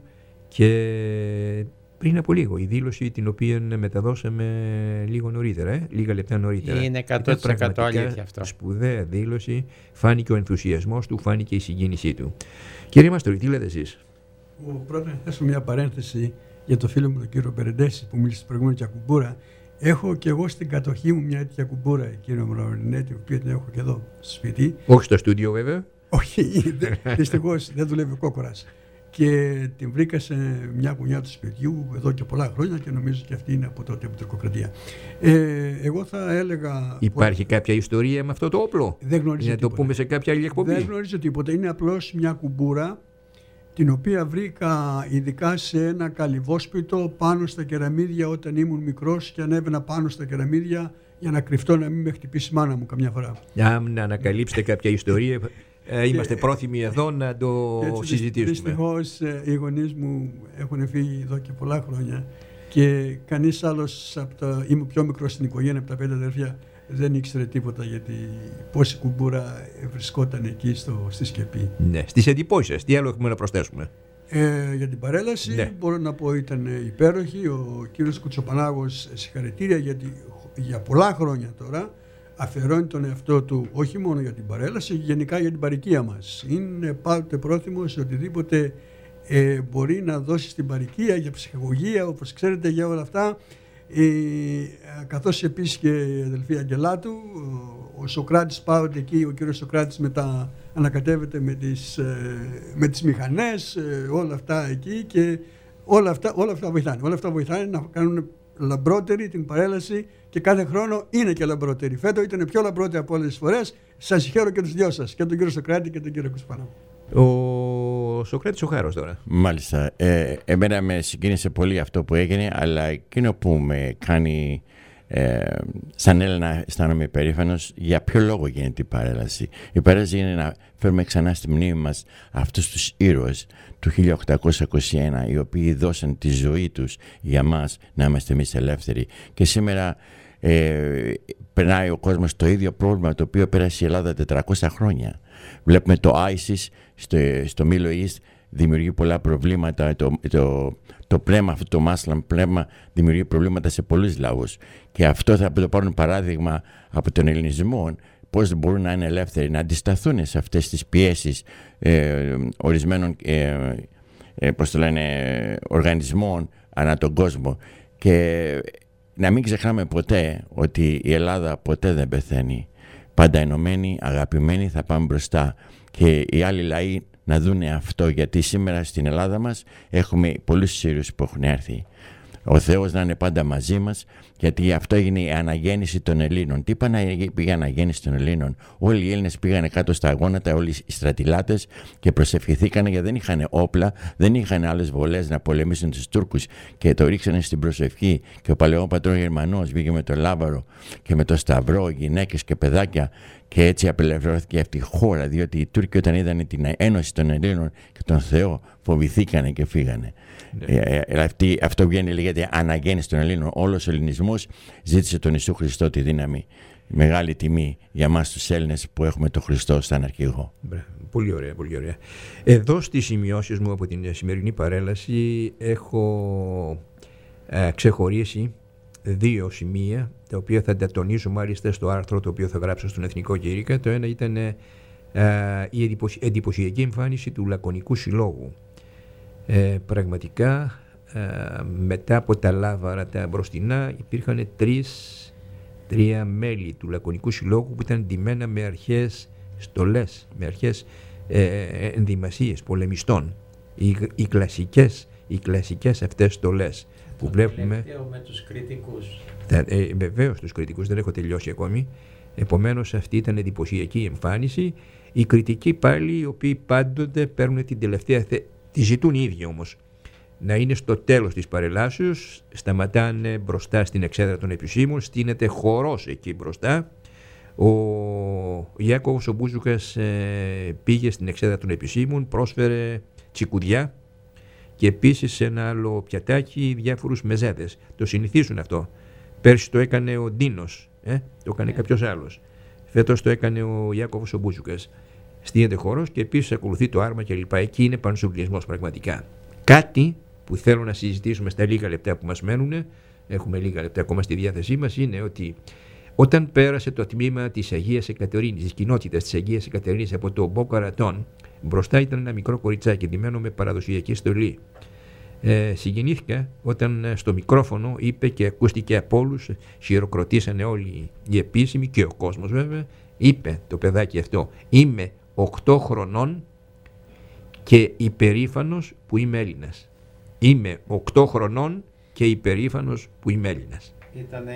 Speaker 1: και πριν από λίγο η δήλωση την οποία μεταδώσαμε λίγο νωρίτερα, ε, λίγα λεπτά νωρίτερα.
Speaker 2: Είναι εκατό τοις εκατό αλήθεια αυτό.
Speaker 1: Σπουδαία δήλωση, φάνηκε ο ενθουσιασμός του, φάνηκε η συγκίνησή του. Κύριε Μαστορή, τι λέτε εσείς?
Speaker 3: Πρώτα να θέσω μια παρένθεση για το φίλο μου τον κύριο Περεντέση που μίλησε προηγούμενη για κουμπούρα. Έχω και εγώ στην κατοχή μου μια τέτοια κουμπούρα, κύριο Μαυρονέτη, η οποία την έχω και εδώ στο σπίτι.
Speaker 1: Όχι στο στούντιο βέβαια.
Speaker 3: Όχι, δυστυχώς δεν δουλεύει ο κόκορας. Και την βρήκα σε μια γωνιά του σπιτιού εδώ και πολλά χρόνια, και νομίζω και αυτή είναι από τότε από την τουρκοκρατία. Ε, εγώ θα έλεγα.
Speaker 1: Υπάρχει πως... κάποια ιστορία με αυτό το όπλο?
Speaker 3: Δεν γνωρίζω.
Speaker 1: Να το πούμε σε κάποια άλλη εκπομπή.
Speaker 3: Δεν γνωρίζω τίποτα. Είναι απλώς μια κουμπούρα, την οποία βρήκα ειδικά σε ένα καλυβόσπιτο πάνω στα κεραμίδια όταν ήμουν μικρός, και ανέβαινα πάνω στα κεραμίδια για να κρυφτώ, να μην με χτυπήσει η μάνα μου καμιά φορά.
Speaker 1: Αν να ανακαλύψετε κάποια ιστορία, ε, είμαστε πρόθυμοι εδώ να το
Speaker 3: έτσι,
Speaker 1: συζητήσουμε.
Speaker 3: Δυστυχώς οι γονείς μου έχουν φύγει εδώ και πολλά χρόνια, και κανείς άλλος από τα... Είμαι πιο μικρός στην οικογένεια από τα πέντε αδέρφια, δεν ήξερε τίποτα γιατί πόση κουμπούρα βρισκόταν εκεί στο, στη σκεπή.
Speaker 1: Ναι, στις εντυπώσεις σας, τι άλλο έχουμε να προσθέσουμε?
Speaker 3: Ε, για την παρέλαση, ναι, μπορώ να πω ήταν υπέροχη. Ο κύριος Κουτσοπανάγος, συγχαρητήρια, γιατί για πολλά χρόνια τώρα αφιερώνει τον εαυτό του όχι μόνο για την παρέλαση, γενικά για την παροικία μας. Είναι πάντοτε πρόθυμος σε οτιδήποτε ε, μπορεί να δώσει στην παροικία, για ψυχαγωγία, όπως ξέρετε, για όλα αυτά. Ε, καθώς επίσης και η αδελφή Αγγελάτου, ο, ο Σοκράτης πάοτε εκεί, ο κύριος Σοκράτης μετά ανακατεύεται με τις, ε, με τις μηχανές, ε, όλα αυτά εκεί, και όλα αυτά, όλα αυτά βοηθάνε. Όλα αυτά βοηθάνε να κάνουν λαμπρότερη την παρέλαση, και κάθε χρόνο είναι και λαμπρότερη. Φέτος ήταν πιο λαμπρότερη από όλες τις φορές. Σας συγχαίρω και τους δυο σας, και τον κύριο Σοκράτη και τον κύριο Κουτσοπανά.
Speaker 1: Ο Σοκράτης ο Χάρος τώρα.
Speaker 4: Μάλιστα. Ε, εμένα με συγκίνησε πολύ αυτό που έγινε, αλλά εκείνο που με κάνει ε, σαν Έλληνα αισθάνομαι περήφανος, για ποιο λόγο γίνεται η παρέλαση. Η παρέλαση είναι να φέρουμε ξανά στη μνήμη μας αυτούς τους ήρωες του χίλια οκτακόσια είκοσι ένα, οι οποίοι δώσαν τη ζωή τους για μας να είμαστε εμείς ελεύθεροι. Και σήμερα ε, περνάει ο κόσμος το ίδιο πρόβλημα το οποίο πέρασε η Ελλάδα τετρακόσια χρόνια. Βλέπουμε το άισις στο, στο Middle East δημιουργεί πολλά προβλήματα, το, το, το πνεύμα, αυτό το Μάσλαμ πνεύμα δημιουργεί προβλήματα σε πολλούς λαούς, και αυτό θα το πάρουν παράδειγμα από τον ελληνισμό, πώς μπορούν να είναι ελεύθεροι, να αντισταθούν σε αυτές τις πιέσεις ε, ορισμένων ε, ε, πώς το λένε, οργανισμών ανά τον κόσμο. Και να μην ξεχνάμε ποτέ ότι η Ελλάδα ποτέ δεν πεθαίνει. Πάντα ενωμένοι, αγαπημένοι, θα πάμε μπροστά, και οι άλλοι λαοί να δούνε αυτό, γιατί σήμερα στην Ελλάδα μας έχουμε πολλούς Σύριους που έχουν έρθει. Ο Θεός να είναι πάντα μαζί μας, γιατί αυτό έγινε η αναγέννηση των Ελλήνων. Τι πήγε η αναγέννηση των Ελλήνων? Όλοι οι Έλληνες πήγανε κάτω στα γόνατα, όλοι οι στρατιλάτες, και προσευχηθήκανε, γιατί δεν είχαν όπλα, δεν είχαν άλλες βολές να πολεμήσουν τους Τούρκους, και το ρίξανε στην προσευχή. Και ο παλαιόπατρος Γερμανός βγήκε με το λάβαρο και με το σταυρό, γυναίκες και παιδάκια, και έτσι απελευθερώθηκε αυτή η χώρα, διότι οι Τούρκοι όταν είδαν την ένωση των Ελλήνων και τον Θεό φοβηθήκανε και φύγανε. Ναι. Ε, ε, αυτή, αυτό βγαίνει, λέγεται αναγέννηση των Ελλήνων. Όλος ο ελληνισμός ζήτησε τον Ιησού Χριστό τη δύναμη. Μεγάλη τιμή για μας τους Έλληνες που έχουμε τον Χριστό σαν αρχηγό.
Speaker 1: Πολύ ωραία, πολύ ωραία. Εδώ στις σημειώσεις μου από την σημερινή παρέλαση έχω ε, ξεχωρίσει δύο σημεία, τα οποία θα τα τονίσω μάλιστα στο άρθρο το οποίο θα γράψω στον Εθνικό Κήρυκα. Το ένα ήταν ε, η εντυπωσιακή εμφάνιση του Λακωνικού Συλλόγου. Ε, πραγματικά ε, μετά από τα λάβαρα τα μπροστινά υπήρχαν τρεις, τρία μέλη του Λακωνικού Συλλόγου που ήταν ντυμένα με αρχές στολές, με αρχές ε, ενδυμασίες πολεμιστών. Οι, οι, κλασικές, οι κλασικές αυτές στολές που το βλέπουμε
Speaker 2: με τους κριτικούς.
Speaker 1: Ε, βεβαίως τους κριτικούς, δεν έχω τελειώσει ακόμη. Επομένως αυτή ήταν εντυπωσιακή εμφάνιση. Οι κριτικοί πάλι, οι οποίοι πάντοτε παίρνουν την τελευταία θέση, τη ζητούν οι ίδιοι όμως, να είναι στο τέλος της παρελάσεως, σταματάνε μπροστά στην εξέδρα των επισήμων, στείνεται χορός εκεί μπροστά. Ο Ιάκωβος ο Μπούζουκας ε, πήγε στην εξέδρα των επισήμων, πρόσφερε τσικουδιά και επίσης σε ένα άλλο πιατάκι διάφορους μεζέδες. Το συνηθίζουν αυτό. Πέρσι το έκανε ο Ντίνος, ε, το έκανε yeah. κάποιος άλλος. Φέτος το έκανε ο Ιάκωβος ο Μπούζουκας. Στείνεται χώρος και επίσης ακολουθεί το άρμα κλπ. Εκεί είναι πανσουβλισμός πραγματικά. Κάτι που θέλω να συζητήσουμε στα λίγα λεπτά που μας μένουν, έχουμε λίγα λεπτά ακόμα στη διάθεσή μας, είναι ότι όταν πέρασε το τμήμα της Αγίας Εκατερίνης, της κοινότητας της Αγίας Εκατερίνης από το Μποκαρατών, μπροστά ήταν ένα μικρό κοριτσάκι ντυμένο με παραδοσιακή στολή. Ε, συγκινήθηκα όταν στο μικρόφωνο είπε και ακούστηκε από όλους, χειροκροτήσανε όλοι οι επίσημοι και ο κόσμος βέβαια, είπε το παιδάκι αυτό, είμαι οκτώ χρονών και υπερήφανος που είμαι Έλληνας. Είμαι οκτώ χρονών και υπερήφανος που είμαι Έλληνας.
Speaker 2: Ήτανε,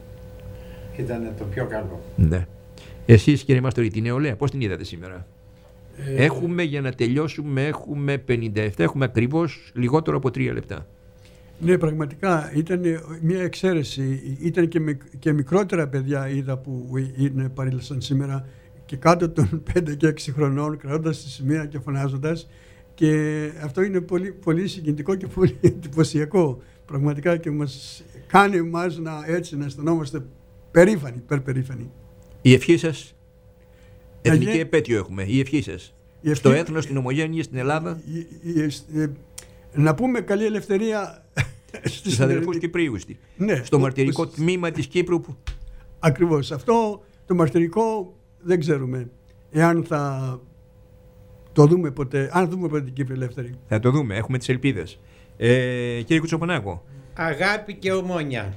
Speaker 2: ήτανε το πιο καλό.
Speaker 1: Ναι. Εσείς κύριε Μάστορη, την νεολαία πώς την είδατε σήμερα?
Speaker 3: Ε,
Speaker 1: έχουμε για να τελειώσουμε, έχουμε πενήντα επτά, έχουμε ακριβώς λιγότερο από τρία λεπτά.
Speaker 3: Ναι, πραγματικά ήταν μια εξαίρεση. Ήταν και, με, και μικρότερα παιδιά είδα που είναι, παρήλθαν σήμερα και κάτω των πέντε και έξι χρονών, κρατώντας τη σημαία και φωνάζοντας. Και αυτό είναι πολύ, πολύ συγκινητικό και πολύ εντυπωσιακό πραγματικά και μας κάνει εμάς να, έτσι, να αισθανόμαστε περήφανοι, υπερπερήφανοι.
Speaker 1: Η ευχή σας, εθνική
Speaker 3: Αγία...
Speaker 1: επέτειο έχουμε, η ευχή σας,
Speaker 3: η ευχή...
Speaker 1: στο έθνος, στην ομογένεια, στην Ελλάδα.
Speaker 3: Η, η, η, η, να πούμε καλή ελευθερία
Speaker 1: στους αδελφούς Κυπρίους,
Speaker 3: ναι,
Speaker 1: στο μαρτυρικό
Speaker 3: που...
Speaker 1: τμήμα της Κύπρου. Που...
Speaker 3: Ακριβώς, αυτό το μαρτυρικό δεν ξέρουμε εάν θα το δούμε ποτέ, αν δούμε ποτέ την Κύπρο ελεύθερη.
Speaker 1: Θα το δούμε, έχουμε τις ελπίδες. Ε, κύριε Κουτσοπανάκο.
Speaker 2: Αγάπη και ομόνια.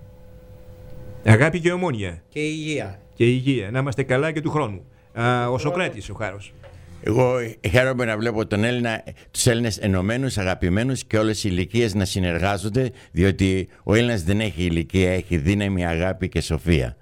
Speaker 1: Αγάπη και ομόνια.
Speaker 2: Και υγεία.
Speaker 1: Και υγεία. Να είμαστε καλά και του χρόνου. Α, ο Σοκράτης, ο Χάρος.
Speaker 4: Εγώ χαίρομαι να βλέπω τον Έλληνα, τους Έλληνες ενωμένους, αγαπημένους και όλες οι ηλικίες να συνεργάζονται, διότι ο Έλληνας δεν έχει ηλικία, έχει δύναμη, αγάπη και σοφία.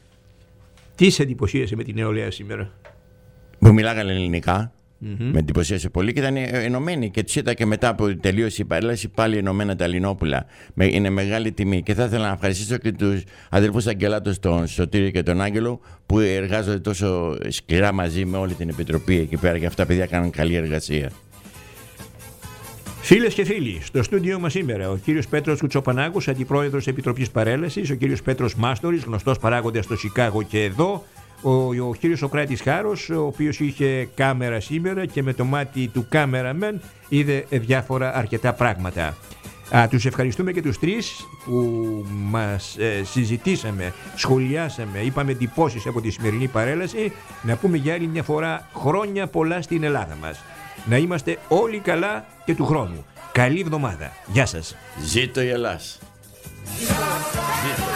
Speaker 1: Τι σε εντυπωσίασε με την νεολαία σήμερα?
Speaker 4: Που μιλάγανε ελληνικά.
Speaker 1: Mm-hmm.
Speaker 4: Με εντυπωσίασε πολύ και ήταν ενωμένοι και τους είδα και μετά από τελείωση η παρέλαση πάλι ενωμένα τα Ελληνόπουλα. Είναι μεγάλη τιμή και θα ήθελα να ευχαριστήσω και τους αδελφούς Αγγελάτος, τον Σωτήριο και τον Άγγελο, που εργάζονται τόσο σκληρά μαζί με όλη την Επιτροπή εκεί πέρα και αυτά τα παιδιά κάνουν καλή εργασία.
Speaker 1: Φίλες και φίλοι, στο στούντιο μας σήμερα ο κύριος Πέτρος Κουτσοπανάκος, αντιπρόεδρος Επιτροπής Παρέλασης, ο κύριος Πέτρος Μάστορης, γνωστός παράγοντας στο Σικάγο και εδώ, Ο, ο κύριος Σοκράτης Χάρος, ο οποίος είχε κάμερα σήμερα και με το μάτι του κάμεραμεν είδε διάφορα αρκετά πράγματα. Α, τους ευχαριστούμε και τους τρεις που μας ε, συζητήσαμε, σχολιάσαμε, είπαμε εντυπώσεις από τη σημερινή παρέλαση. Να πούμε για άλλη μια φορά χρόνια πολλά στην Ελλάδα μας. Να είμαστε όλοι καλά και του χρόνου. Καλή εβδομάδα. Γεια σας.
Speaker 4: Ζήτω η Ελλάς. Ζήτω.